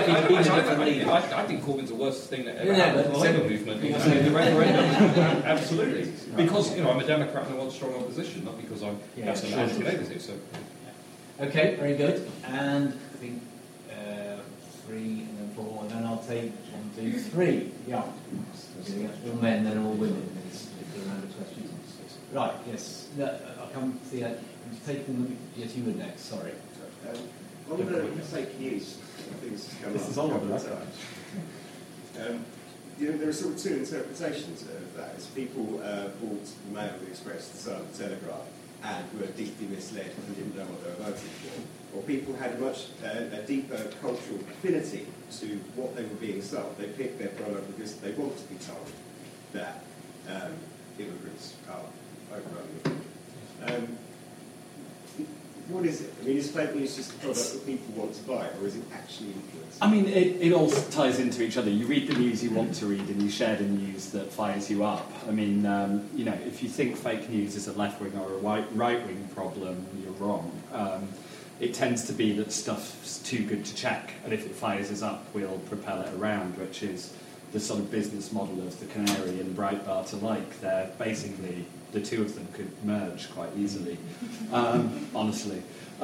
I think Corbyn's the worst thing that ever happened to the Labour movement. The referendum, absolutely. Because I'm a Democrat and I want strong opposition, not because I'm anti-Labour. So. Okay, very good. And I think 3 and then 4, and then I'll take 1, 2, 3. Yeah. All men, then all women. It's a round of questions. Right. Yes. I'll come see that. Yes, you were next. Sorry. On the fake news, I think this has come up a couple of times. there are sort of two interpretations of that. It's people bought the Mail, the Express, the Sun, the Telegraph, and were deeply misled and didn't know what they were voting for. Or people had a deeper cultural affinity to what they were being sold. They picked their product because they want to be told that immigrants are overrunning. What is it? I mean, is fake news just a product that people want to buy, or is it actually influence? I mean, it all ties into each other. You read the news you want to read, and you share the news that fires you up. I mean, if you think fake news is a left-wing or a right-wing problem, you're wrong. It tends to be that stuff's too good to check, and if it fires us up, we'll propel it around, which is the sort of business model of the Canary and Breitbart alike. They're basically, the two of them could merge quite easily, honestly.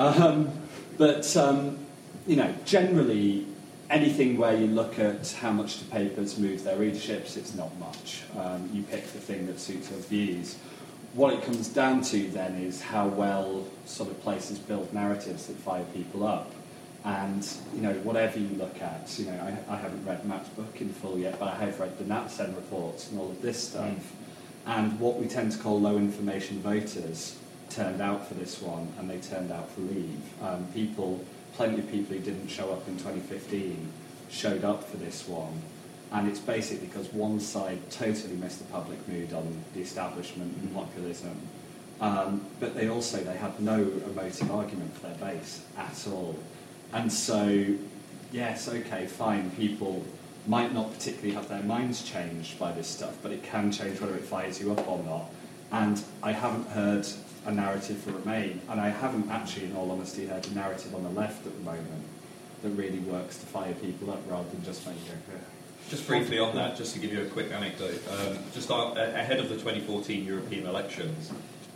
Generally, anything where you look at how much do papers move their readerships, it's not much. You pick the thing that suits your views. What it comes down to then is how well sort of places build narratives that fire people up. And, whatever you look at, I haven't read Matt's book in full yet, but I have read the NatSen reports and all of this stuff. And what we tend to call low information voters turned out for this one, and they turned out for Leave. Plenty of people who didn't show up in 2015 showed up for this one. And it's basically because one side totally missed the public mood on the establishment and populism. But they had no emotive argument for their base at all. And so, yes, okay, fine, people might not particularly have their minds changed by this stuff, but it can change whether it fires you up or not. And I haven't heard a narrative for Remain, and I haven't actually, in all honesty, heard a narrative on the left at the moment that really works to fire people up rather than just make you go, Just briefly on that, just to give you a quick anecdote, ahead of the 2014 European elections,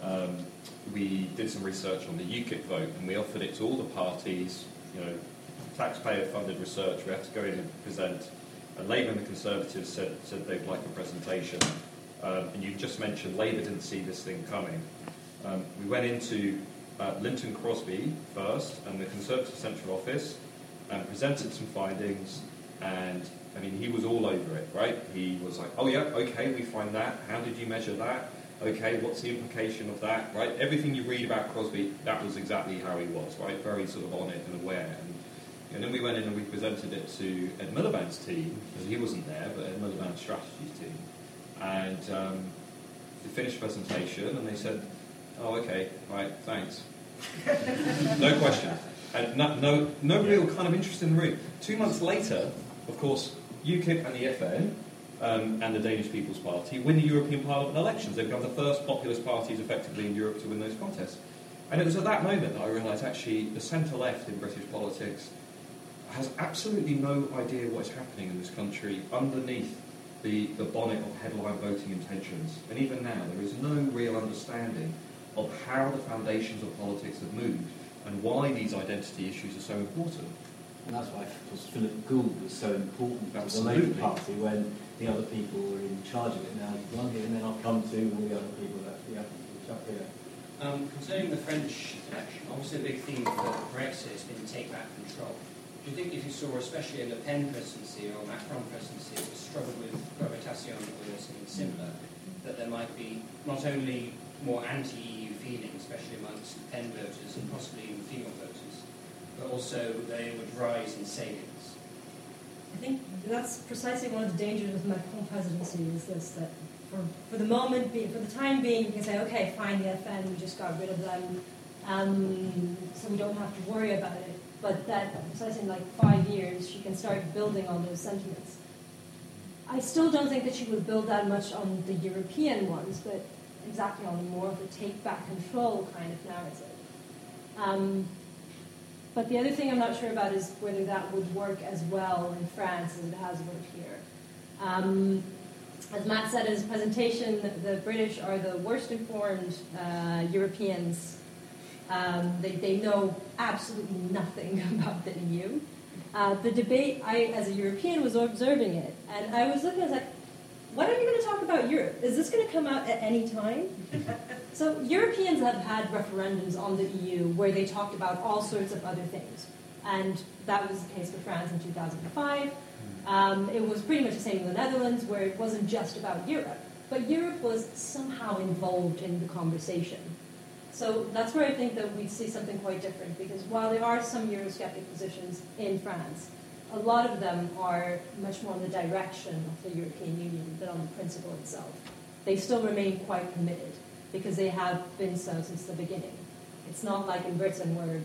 we did some research on the UKIP vote, and we offered it to all the parties, taxpayer-funded research. We had to go in and present. And Labour and the Conservatives said they'd like a presentation. And you just mentioned Labour didn't see this thing coming. We went into Linton Crosby first and the Conservative Central Office and presented some findings, and he was all over it, right? He was like, oh yeah, okay, we find that. How did you measure that? Okay, what's the implication of that, right? Everything you read about Crosby, that was exactly how he was, right? Very sort of on it and aware. And then we went in and we presented it to Ed Miliband's team, because he wasn't there, but Ed Miliband's strategy team. And they finished the presentation and they said, oh, okay, right, thanks. No question. And no real kind of interest in the room. 2 months later, of course, UKIP and the FN and the Danish People's Party win the European Parliament elections. They become the first populist parties effectively in Europe to win those contests. And it was at that moment that I realised actually the centre-left in British politics has absolutely no idea what is happening in this country underneath the bonnet of headline voting intentions. And even now, there is no real understanding of how the foundations of politics have moved and why these identity issues are so important. And that's why, of course, Philip Gould was so important to the Absolutely. Labour Party when the other people were in charge of it. Now, one here, and then I'll come to all the other people that we have up here. Concerning the French election, obviously a big theme for Brexit has been take back control. Do you think if you saw, especially a Le Pen presidency or a Macron presidency that struggled with cohabitation or something similar, that there might be not only more anti-EU feeling, especially amongst Le Pen voters and possibly even female voters, but also they would rise in salience? I think that's precisely one of the dangers of the Macron presidency is this, that for the moment, for the time being, you can say, okay, fine, the FN, we just got rid of them, so we don't have to worry about it. But that precisely in 5 years, she can start building on those sentiments. I still don't think that she would build that much on the European ones, but exactly on more of a take-back control kind of narrative. But the other thing I'm not sure about is whether that would work as well in France as it has worked here. As Matt said in his presentation, the British are the worst informed Europeans. They know absolutely nothing about the EU. The debate, I, as a European, was observing it, and I was looking, I was like, when are you going to talk about Europe? Is this going to come out at any time? So Europeans have had referendums on the EU where they talked about all sorts of other things. And that was the case for France in 2005. It was pretty much the same in the Netherlands, where it wasn't just about Europe. But Europe was somehow involved in the conversation. So that's where I think that we see something quite different, because while there are some Eurosceptic positions in France, a lot of them are much more on the direction of the European Union than on the principle itself. They still remain quite committed, because they have been so since the beginning. It's not like in Britain where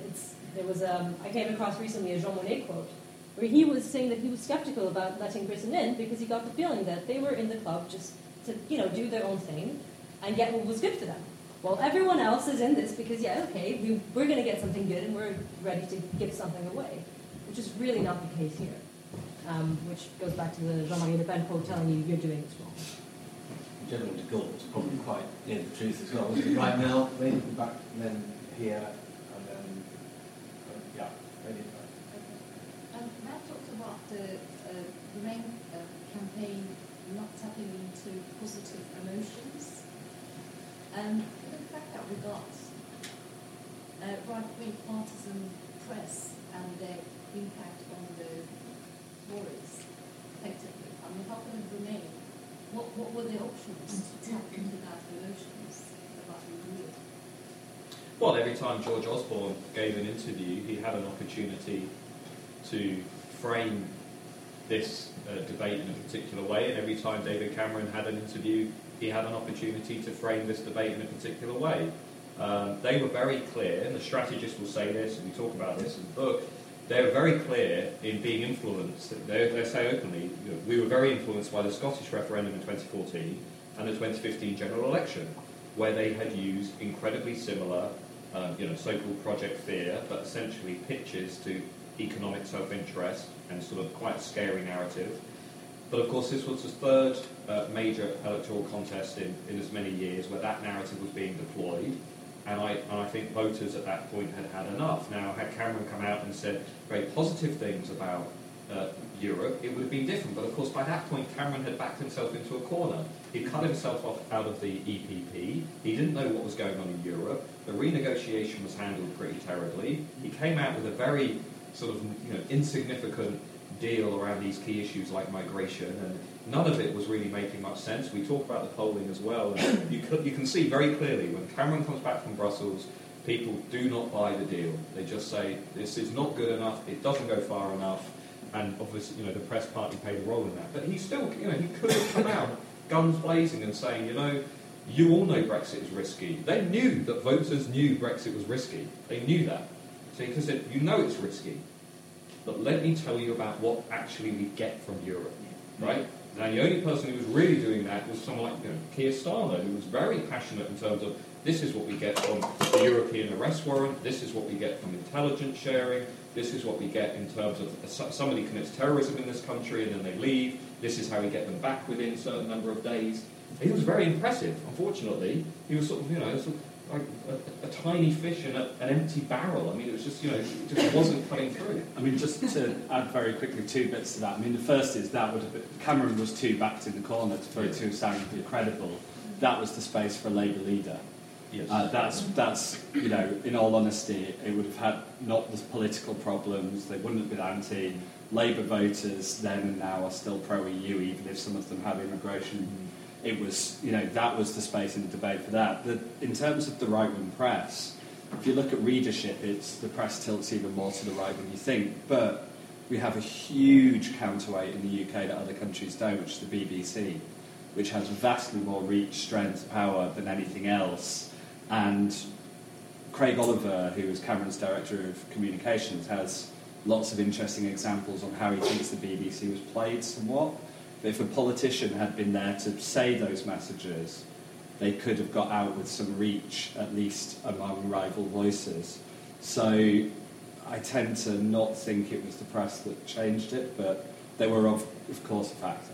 I came across recently a Jean Monnet quote, where he was saying that he was skeptical about letting Britain in because he got the feeling that they were in the club just to, do their own thing and get what was good for them. Well, everyone else is in this because, we're going to get something good and we're ready to give something away, which is really not the case here, which goes back to the Jean-Marie Le Pen quote telling you you're doing this wrong. General de Gaulle was probably quite near the truth as well. Right now, maybe back, and then here, and then, maybe back. Matt talked about the Remain campaign not tapping into positive emotions. The fact that we got right-wing partisan press and their impact on the Tories, effectively, how can it remain? What were the options to tap into that emotions about the EU? Well, every time George Osborne gave an interview, he had an opportunity to frame this debate in a particular way, and every time David Cameron had an interview, he had an opportunity to frame this debate in a particular way. They were very clear, and the strategists will say this, and we talk about this in the book, they were very clear in being influenced. They say openly, we were very influenced by the Scottish referendum in 2014 and the 2015 general election, where they had used incredibly similar, so-called Project Fear, but essentially pitches to economic self-interest and sort of quite a scary narrative. But of course, this was the third major electoral contest in as many years where that narrative was being deployed. And I think voters at that point had had enough. Now, had Cameron come out and said very positive things about Europe, it would have been different. But of course, by that point, Cameron had backed himself into a corner. He cut himself off out of the EPP. He didn't know what was going on in Europe. The renegotiation was handled pretty terribly. He came out with a very sort of insignificant deal around these key issues like migration, and none of it was really making much sense. We talk about the polling as well, and you can see very clearly when Cameron comes back from Brussels, people do not buy the deal. They just say, this is not good enough, it doesn't go far enough, and obviously, the press partly played a role in that. But he still, he could have come out guns blazing and saying, you all know Brexit is risky. They knew that voters knew Brexit was risky. They knew that. So he said, it's risky. But let me tell you about what actually we get from Europe, right? Now, the only person who was really doing that was someone like Keir Starmer, who was very passionate in terms of this is what we get from the European arrest warrant, this is what we get from intelligence sharing, this is what we get in terms of somebody commits terrorism in this country and then they leave, this is how we get them back within a certain number of days. He was very impressive, unfortunately. He was sort of, like a tiny fish in an empty barrel. I mean, it was just, it just wasn't cutting through. I mean, just to add very quickly 2 bits to that. I mean, the first is that would have been, Cameron was too backed in the corner for it to sound credible. That was the space for a Labour leader. Yes. That's in all honesty, it would have had not the political problems. They wouldn't have been anti. Labour voters then and now are still pro-EU, even if some of them have immigration. It was, that was the space in the debate for that. In terms of the right-wing press, if you look at readership, the press tilts even more to the right than you think. But we have a huge counterweight in the UK that other countries don't, which is the BBC, which has vastly more reach, strength, power than anything else. And Craig Oliver, who is Cameron's Director of Communications, has lots of interesting examples on how he thinks the BBC was played somewhat. But if a politician had been there to say those messages, they could have got out with some reach, at least among rival voices. So I tend to not think it was the press that changed it, but they were, of course, a factor.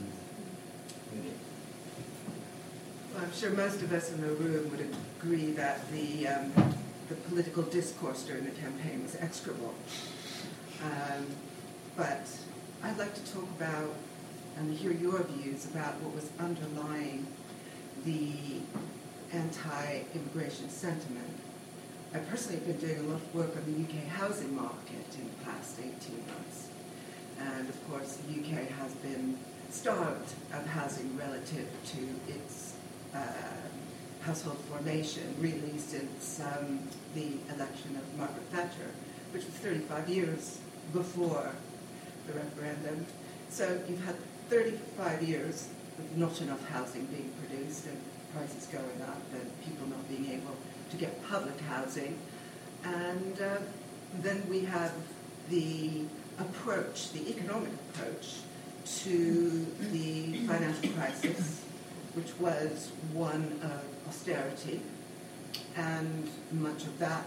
Well, I'm sure most of us in the room would agree that the political discourse during the campaign was execrable. But I'd like to talk about and hear your views about what was underlying the anti-immigration sentiment. I personally have been doing a lot of work on the UK housing market in the past 18 months. And of course, the UK has been starved of housing relative to its household formation, really since the election of Margaret Thatcher, which was 35 years before the referendum. So you've had 35 years with not enough housing being produced and prices going up and people not being able to get public housing. And then we have the approach, the economic approach to the financial crisis, which was one of austerity, and much of that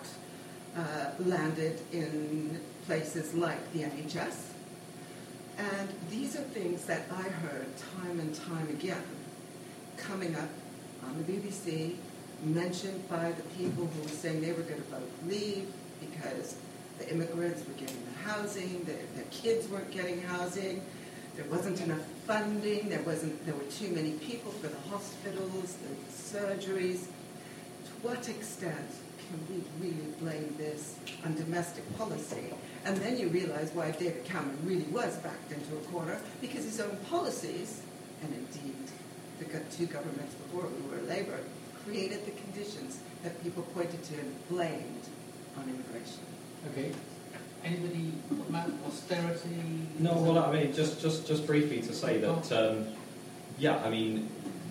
landed in places like the NHS. And these are things that I heard time and time again coming up on the BBC, mentioned by the people who were saying they were going to vote leave because the immigrants were getting the housing, their kids weren't getting housing, there wasn't enough funding, there were too many people for the hospitals, the surgeries. To what extent can we really blame this on domestic policy? And then you realize why David Cameron really was backed into a corner, because his own policies, and indeed the two governments before we were Labour, created the conditions that people pointed to and blamed on immigration. Okay. Anybody about austerity? No, well, I mean, just briefly to say that, yeah, I mean,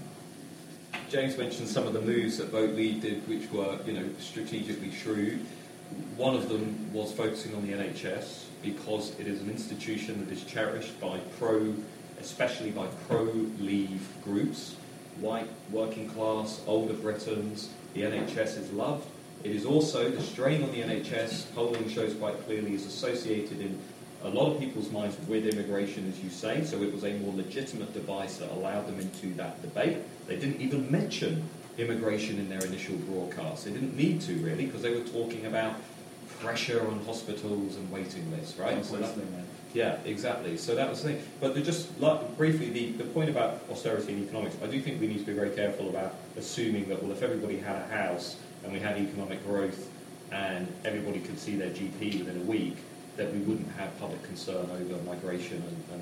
James mentioned some of the moves that Vote Leave did, which were, strategically shrewd. One of them was focusing on the NHS, because it is an institution that is cherished by especially by pro-leave groups, white, working class, older Britons. The NHS is loved. It is also, the strain on the NHS, polling shows quite clearly, is associated in a lot of people's minds with immigration, as you say, so it was a more legitimate device that allowed them into that debate. They didn't even mention immigration in their initial broadcast. They didn't need to, really, because they were talking about pressure on hospitals and waiting lists, right? Yeah, exactly. So that was the thing. But just briefly, the point about austerity and economics, I do think we need to be very careful about assuming that, well, if everybody had a house and we had economic growth and everybody could see their GP within a week, that we wouldn't have public concern over migration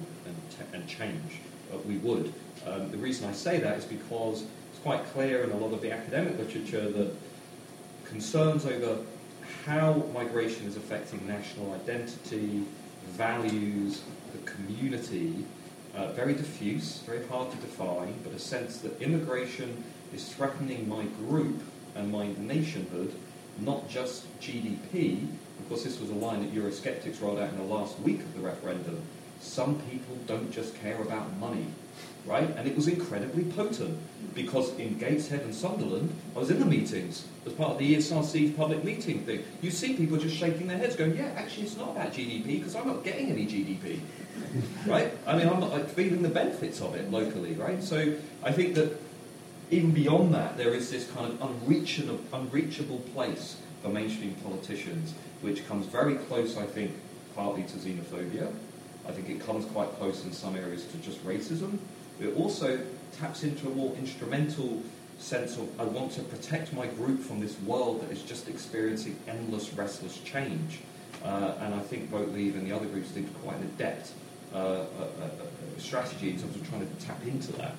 and change. We would. The reason I say that is because it's quite clear in a lot of the academic literature that concerns over how migration is affecting national identity, values, the community, very diffuse, very hard to define, but a sense that immigration is threatening my group and my nationhood, not just GDP. Of course, this was a line that Eurosceptics rolled out in the last week of the referendum. Some people don't just care about money, right? And it was incredibly potent, because in Gateshead and Sunderland, I was in the meetings as part of the ESRC's public meeting thing. You see people just shaking their heads going, yeah, actually it's not about GDP, because I'm not getting any GDP, right? I mean, I'm not feeling the benefits of it locally, right? So I think that even beyond that, there is this kind of unreachable place for mainstream politicians, which comes very close, I think, partly to xenophobia. I think it comes quite close in some areas to just racism. It also taps into a more instrumental sense of, I want to protect my group from this world that is just experiencing endless, restless change. And I think Vote Leave and the other groups did quite an adept strategy in terms of trying to tap into that.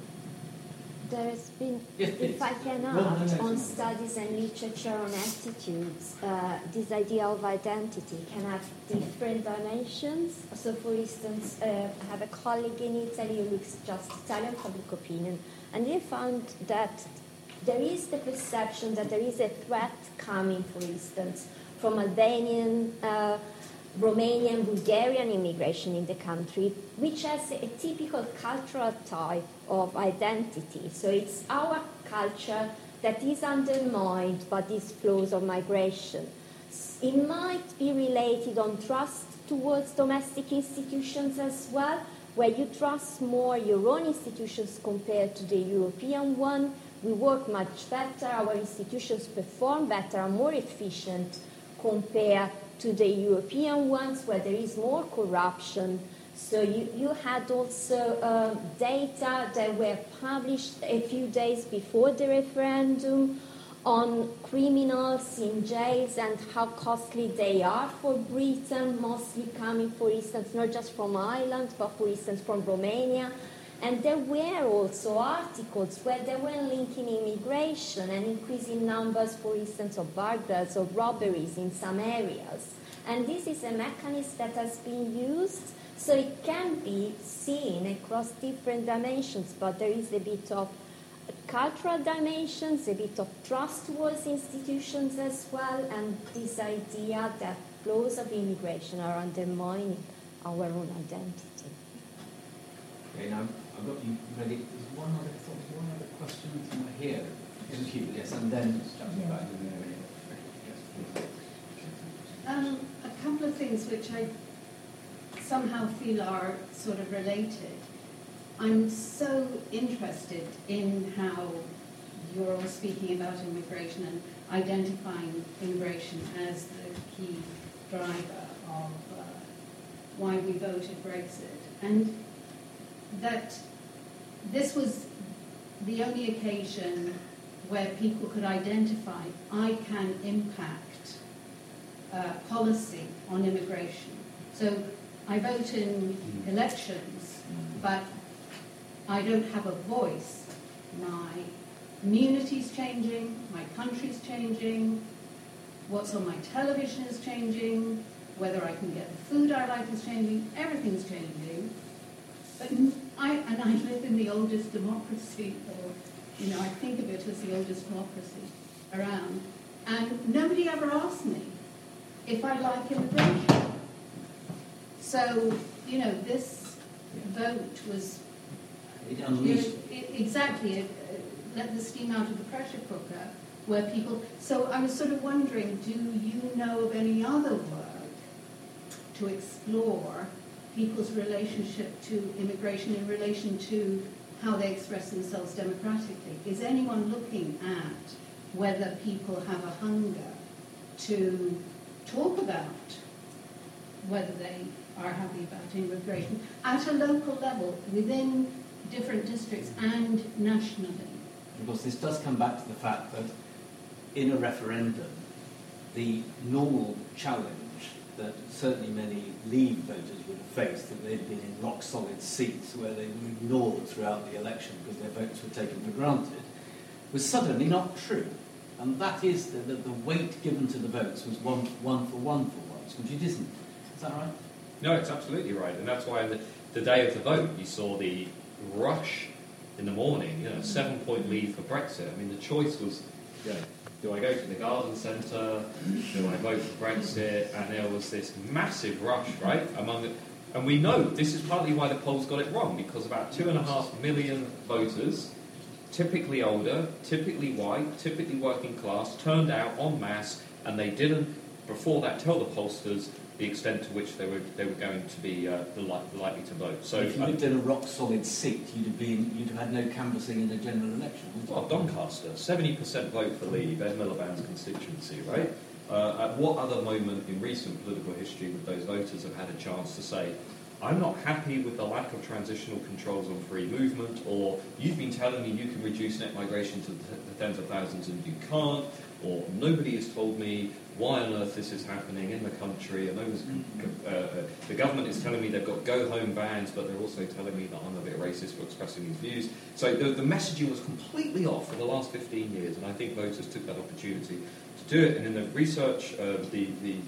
There's been, if I can add, on studies and literature on attitudes, this idea of identity can have different dimensions. So, for instance, I have a colleague in Italy who looks just Italian public opinion, and they found that there is the perception that there is a threat coming, for instance, from Albanian, Romanian, Bulgarian immigration in the country, which has a typical cultural type of identity. So it's our culture that is undermined by these flows of migration. It might be related on trust towards domestic institutions as well, where you trust more your own institutions compared to the European one. We work much better, our institutions perform better, are more efficient compared to the European ones, where there is more corruption. So you had also data that were published a few days before the referendum on criminals in jails and how costly they are for Britain, mostly coming, for instance, not just from Ireland, but for instance from Romania. And there were also articles where they were linking immigration and increasing numbers, for instance, of burglars or robberies in some areas. And this is a mechanism that has been used, so it can be seen across different dimensions, but there is a bit of cultural dimensions, a bit of trust towards institutions as well, and this idea that flows of immigration are undermining our own identity. Okay, now I've got you ready. There's one other question here. Yes, and then jumping back in there. A couple of things which I somehow feel are sort of related. I'm so interested in how you're speaking about immigration and identifying immigration as the key driver of why we voted Brexit. And that this was the only occasion where people could identify, I can impact policy on immigration. So I vote in elections, but I don't have a voice. My community's changing, my country's changing, what's on my television is changing, whether I can get the food I like is changing, everything's changing. But I live in the oldest democracy, or I think of it as the oldest democracy around, and nobody ever asked me if I like immigration. So, this vote was exactly let the steam out of the pressure cooker, where people. So I was sort of wondering, do you know of any other work to explore people's relationship to immigration in relation to how they express themselves democratically? Is anyone looking at whether people have a hunger to talk about whether they are happy about immigration at a local level, within different districts and nationally? Of course, this does come back to the fact that in a referendum, the normal challenge that certainly many Leave voters would have faced, that they'd been in rock-solid seats where they were ignored throughout the election because their votes were taken for granted, was suddenly not true. And that is the weight given to the votes was one for once, which it isn't. Is that right? No, it's absolutely right. And that's why the day of the vote, you saw the rush in the morning, 7-point lead for Brexit. I mean, the choice was, do I go to the garden centre? Do I vote for Brexit? And there was this massive rush, right, and we know this is partly why the polls got it wrong, because about 2.5 million voters, typically older, typically white, typically working class, turned out en masse, and they didn't, before that, tell the pollsters the extent to which they were going to be likely to vote. So if you lived in a rock-solid seat, you'd have had no canvassing in a general election. Well, Doncaster, 70% vote for Leave, Ed Miliband's constituency, right? At what other moment in recent political history would those voters have had a chance to say, I'm not happy with the lack of transitional controls on free movement, or you've been telling me you can reduce net migration to the tens of thousands and you can't, or nobody has told me why on earth this is happening in the country, and the government is telling me they've got go-home bans, but they're also telling me that I'm a bit racist for expressing these views. So the messaging was completely off for the last 15 years, and I think voters took that opportunity to do it. And in the research, the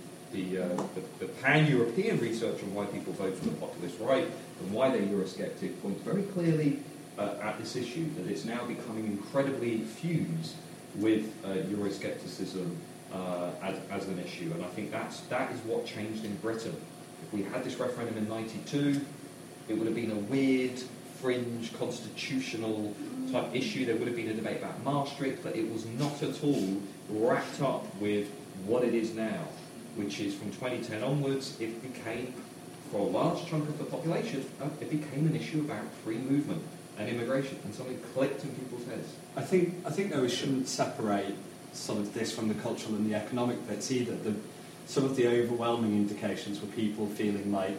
pan-European research on why people vote for the populist right and why they're Eurosceptic points very clearly at this issue, that it's now becoming incredibly fused with Euroscepticism as an issue. And I think that is what changed in Britain. If we had this referendum in 92, it would have been a weird, fringe, constitutional type issue. There would have been a debate about Maastricht, but it was not at all wrapped up with what it is now, which is from 2010 onwards, it became, for a large chunk of the population, it became an issue about free movement and immigration, and something clicked in people's heads. I think though we shouldn't separate sort of this from the cultural and the economic bits either. Some of the overwhelming indications were people feeling like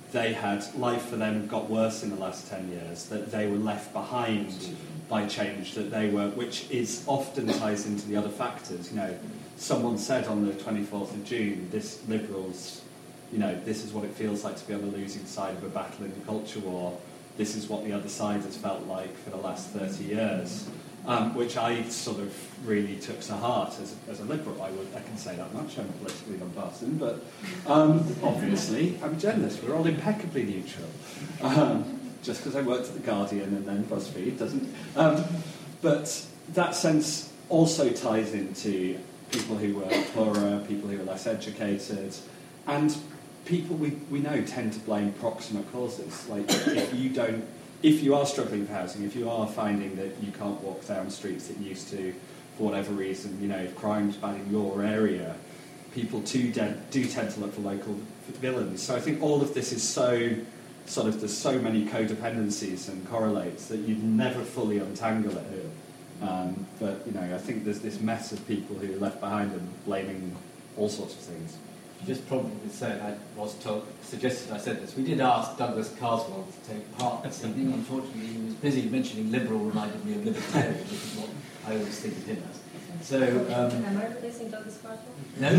life for them got worse in the last 10 years, that they were left behind by change, which is often ties into the other factors. Someone said on the 24th of June, this Liberals, this is what it feels like to be on the losing side of a battle in the culture war. This is what the other side has felt like for the last 30 years, which I sort of really took to heart as a Liberal. I can say that much. I'm politically nonpartisan, but obviously I'm journalist. We're all impeccably neutral. Just because I worked at The Guardian and then BuzzFeed doesn't. But that sense also ties into people who were poorer, people who were less educated, and people we know tend to blame proximate causes. Like if you are struggling for housing, if you are finding that you can't walk down streets that you used to, for whatever reason, if crime's bad in your area, people do tend to look for local villains. So I think all of this is there's so many codependencies and correlates that you'd never fully untangle it. But I think there's this mess of people who are left behind and blaming all sorts of things. Just probably say I was suggested I said this. We did ask Douglas Carswell to take part this evening. Unfortunately, he was busy mentioning Liberal reminded me of Libertarian, which is what I always think of him as. So, am I replacing Douglas Carswell? No.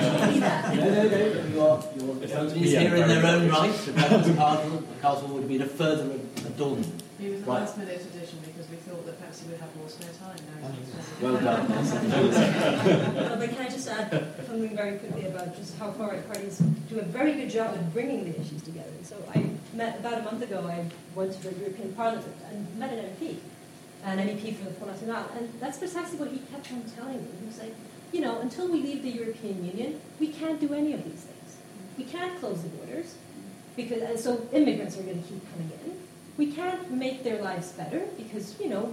He's here in their own right. Douglas Carswell would have been a further adornment. He was the last minute addition because we thought that perhaps he would have more spare time now. Well done. But can I just add something very quickly about just how far-right parties do a very good job at bringing the issues together. So about a month ago, I went to the European Parliament and met an MEP from the Front National, and that's precisely what he kept on telling me. He was like, until we leave the European Union, we can't do any of these things. We can't close the borders, so immigrants are going to keep coming in. We can't make their lives better because,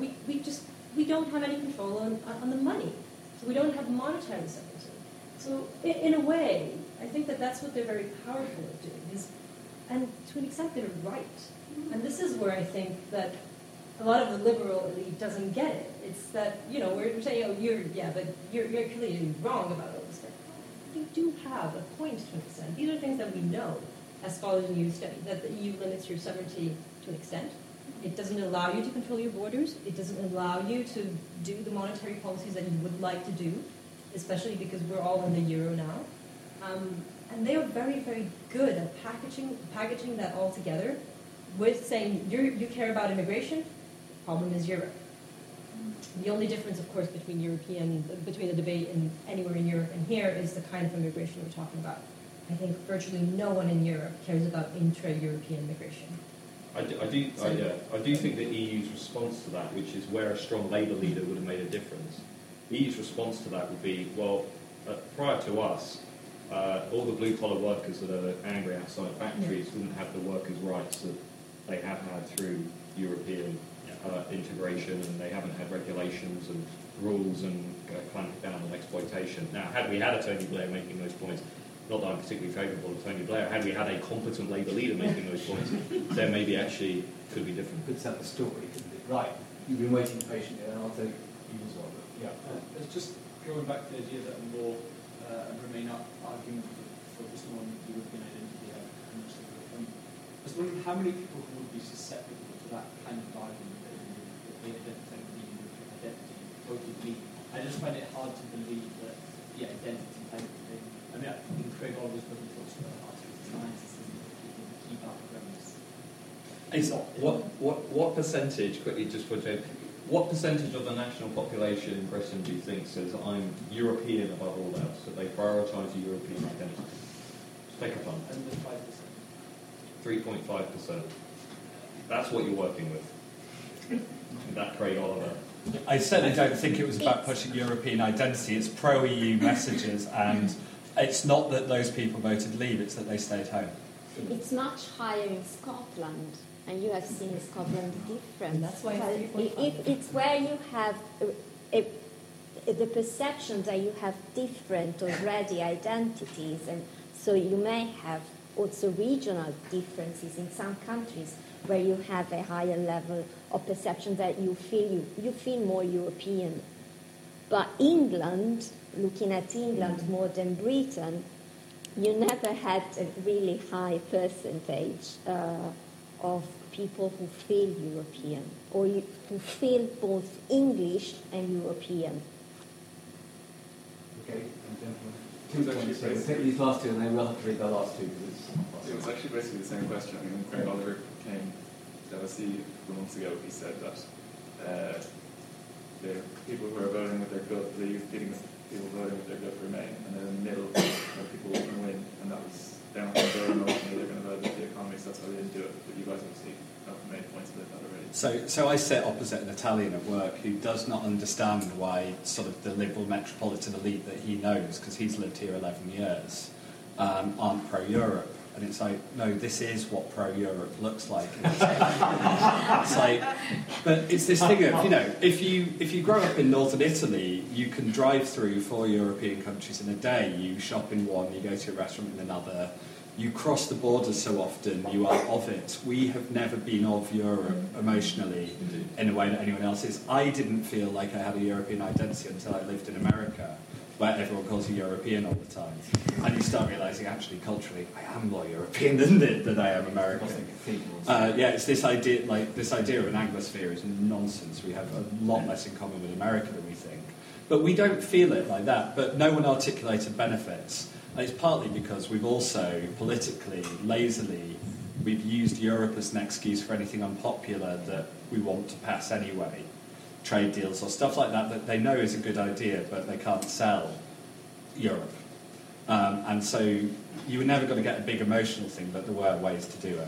we don't have any control on the money. So we don't have monetary sovereignty. So in a way, I think that's what they're very powerful at doing, and to an extent they're right. And this is where I think that a lot of the liberal elite doesn't get it. It's that, we're saying, you're clearly wrong about all this stuff. You do have a point to an extent. These are things that we know as scholars in EU study, that the EU limits your sovereignty to an extent. It doesn't allow you to control your borders. It doesn't allow you to do the monetary policies that you would like to do, especially because we're all in the euro now. And they are very, very good at packaging that all together with saying, you care about immigration, problem is Europe. The only difference, of course, between the debate anywhere in Europe and here is the kind of immigration we're talking about. I think virtually no one in Europe cares about intra-European migration. I do think the EU's response to that, which is where a strong Labour leader would have made a difference. The EU's response to that would be, prior to us, all the blue-collar workers that are angry outside factories didn't have the workers' rights that they have had through European integration, and they haven't had regulations and rules and clamped down on exploitation. Now, had we had a Tony Blair making those points, not that I'm particularly favourable of Tony Blair, had we had a competent Labour leader making those points, then maybe actually could be different. Could set the story, couldn't it? Right. You've been waiting patiently, and I'll take you as well. Yeah. It's just going back to the idea that a more remain up argument focused on European identity and I was wondering how many people would be susceptible to that kind of argument that they identify with the European identity voted me. I just find it hard to believe that the identity type of thing. I mean, I think Craig always really talks about article 9 keep out of What percentage, quickly just for Jane, what percentage of the national population in Britain do you think says I'm European above all else, that they prioritise a European identity? Just take a punt. 3.5%. That's what you're working with. That Craig Oliver. I certainly don't think it was about pushing European identity. It's pro-EU messages, and it's not that those people voted Leave, it's that they stayed home. It's much higher in Scotland, and you have seen in Scotland the difference. That's why it's where you have the perception that you have different already identities, and so you may have also regional differences in some countries where you have a higher level of perception that you feel more European. But England, looking at England more than Britain, you never had a really high percentage of people who feel European, or who feel both English and European. Okay, two points. So we'll take these last two, and then we'll have to read the last two. It was actually basically the same question. I mean, when Craig Oliver came to LSE a few months ago, he said that the people who are voting with their gut leave, people voting with their gut remain, and then in the middle, people were going to win, and that was down to their emotion, they're going to vote with the economy, so that's why they didn't do it. But you guys obviously have made points about that already. So I sit opposite an Italian at work who does not understand why sort of the liberal metropolitan elite that he knows, because he's lived here 11 years, aren't pro-Europe. And it's like, no, this is what pro-Europe looks like. It's like, but it's this thing of, if you grow up in northern Italy, you can drive through 4 European countries in a day. You shop in one, you go to a restaurant in another. You cross the borders so often, you are of it. We have never been of Europe emotionally in a way that anyone else is. I didn't feel like I had a European identity until I lived in America, where everyone calls you European all the time. And you start realising, actually, culturally, I am more European than I am American. It's this idea of an Anglosphere is nonsense. We have a lot less in common with America than we think. But we don't feel it like that. But no one articulated benefits. And it's partly because we've also, politically, lazily, we've used Europe as an excuse for anything unpopular that we want to pass anyway. Trade deals or stuff like that they know is a good idea, but they can't sell Europe. And so you were never going to get a big emotional thing, but there were ways to do it.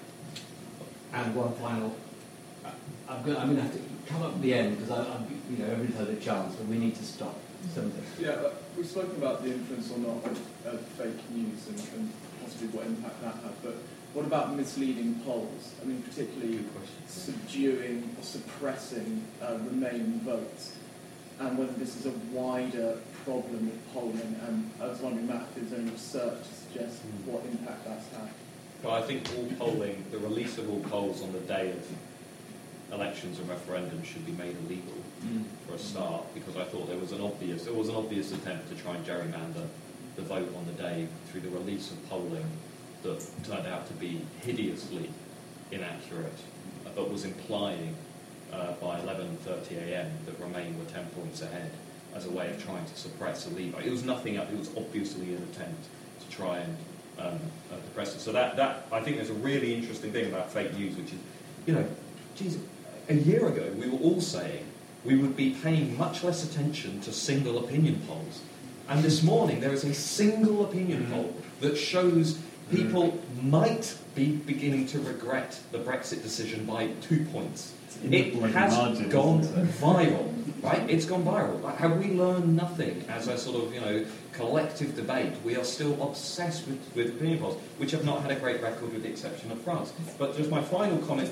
And one final, I'm going to have to come up at the end, because everybody's had a chance, but we need to stop. Yeah, we've spoken about the influence or not of fake news and possibly what impact that had, but what about misleading polls? I mean, particularly subduing or suppressing Remain votes, and whether this is a wider problem with polling. And I was wondering, Matt, if there's any research to suggest what impact that's had. Well, I think all polling, the release of all polls on the day of elections and referendums should be made illegal for a start, because I thought there was an obvious attempt to try and gerrymander the vote on the day through the release of polling that turned out to be hideously inaccurate, but was implying by 11:30 a.m. that Remain were 10 points ahead as a way of trying to suppress a Leave. It was nothing else. It was obviously an attempt to try and depress it. So that I think there's a really interesting thing about fake news, which is, a year ago we were all saying we would be paying much less attention to single opinion polls. And this morning there is a single opinion poll that shows people might be beginning to regret the Brexit decision by 2 points. It has gone viral, right? It's gone viral. Like, have we learned nothing as a sort of, collective debate? We are still obsessed with opinion polls, which have not had a great record with the exception of France. But just my final comment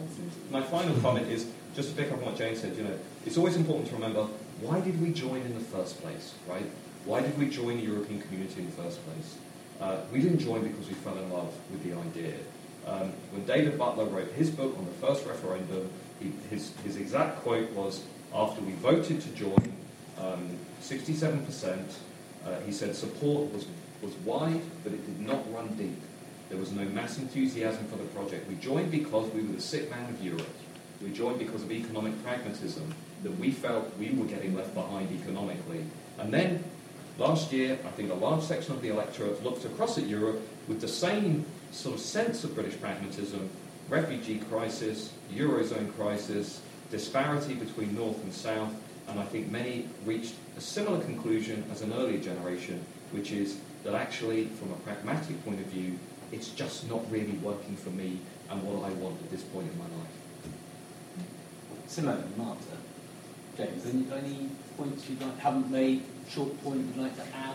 is, just to pick up on what Jane said, it's always important to remember, why did we join in the first place, right? Why did we join the European community in the first place? We didn't join because we fell in love with the idea. When David Butler wrote his book on the first referendum, his exact quote was, after we voted to join, 67%, he said support was wide, but it did not run deep. There was no mass enthusiasm for the project. We joined because we were the sick man of Europe. We joined because of economic pragmatism, that we felt we were getting left behind economically. And then, last year, I think a large section of the electorate looked across at Europe with the same sort of sense of British pragmatism, refugee crisis, Eurozone crisis, disparity between North and South, and I think many reached a similar conclusion as an earlier generation, which is that actually, from a pragmatic point of view, it's just not really working for me and what I want at this point in my life. Simone, Marta, James, any points you haven't made, short point you'd like to add?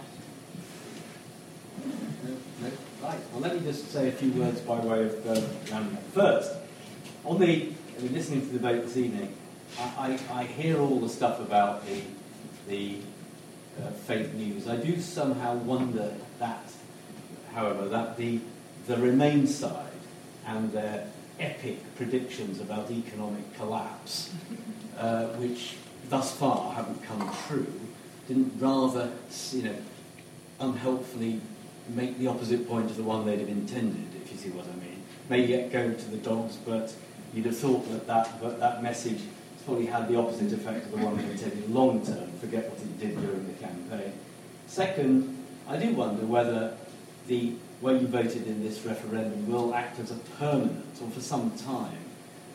No? Right. Well, let me just say a few words by way of rounding up. First, listening to the debate this evening, I hear all the stuff about the fake news. I do somehow wonder that, however, that the Remain side and their epic predictions about economic collapse, which thus far haven't come true, didn't rather, unhelpfully make the opposite point of the one they'd have intended, if you see what I mean. May yet go to the dogs, but you'd have thought that message probably had the opposite effect of the one they intended long term. Forget what it did during the campaign. Second, I do wonder whether the way you voted in this referendum will act as a permanent, or for some time,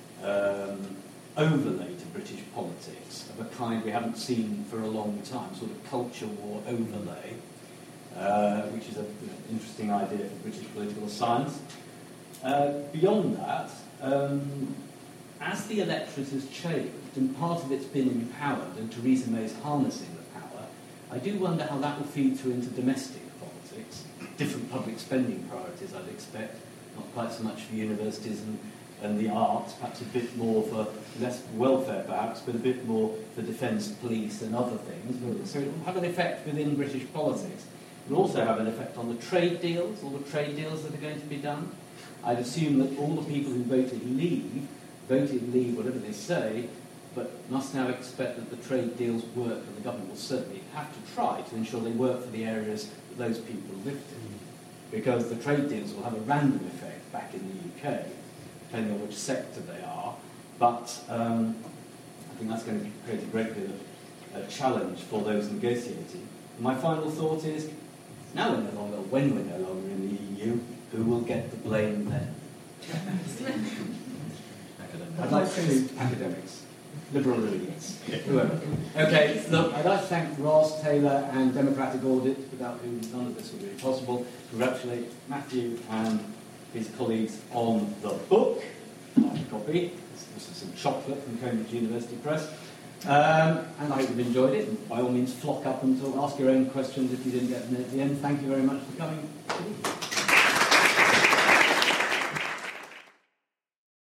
overlay to British politics of a kind we haven't seen for a long time, sort of culture war overlay, which is an interesting idea for British political science. Beyond that, as the electorate has changed, and part of it's been empowered, and Theresa May's harnessing the power, I do wonder how that will feed through into domestic politics. Different public spending priorities, I'd expect, not quite so much for universities and the arts, perhaps a bit more for less welfare perhaps, but a bit more for defence, police and other things. So it will have an effect within British politics. It will also have an effect on the trade deals, all the trade deals that are going to be done. I'd assume that all the people who voted leave, whatever they say, but must now expect that the trade deals work, and the government will certainly have to try to ensure they work for the areas that those people lived in. Because the trade deals will have a random effect back in the UK, depending on which sector they are. But I think that's going to create a great deal of challenge for those negotiating. And my final thought is, now we're no longer, when we're no longer in the EU, who will get the blame then? I'd like to see academics, liberal elites, whoever. Okay, look, I'd like to thank Ross, Taylor and Democratic Audit, without whom none of this would be possible. Congratulate Matthew and his colleagues on the book. A copy. This is some chocolate from Cambridge University Press. And I hope you've enjoyed it. And by all means, flock up and ask your own questions if you didn't get them at the end. Thank you very much for coming.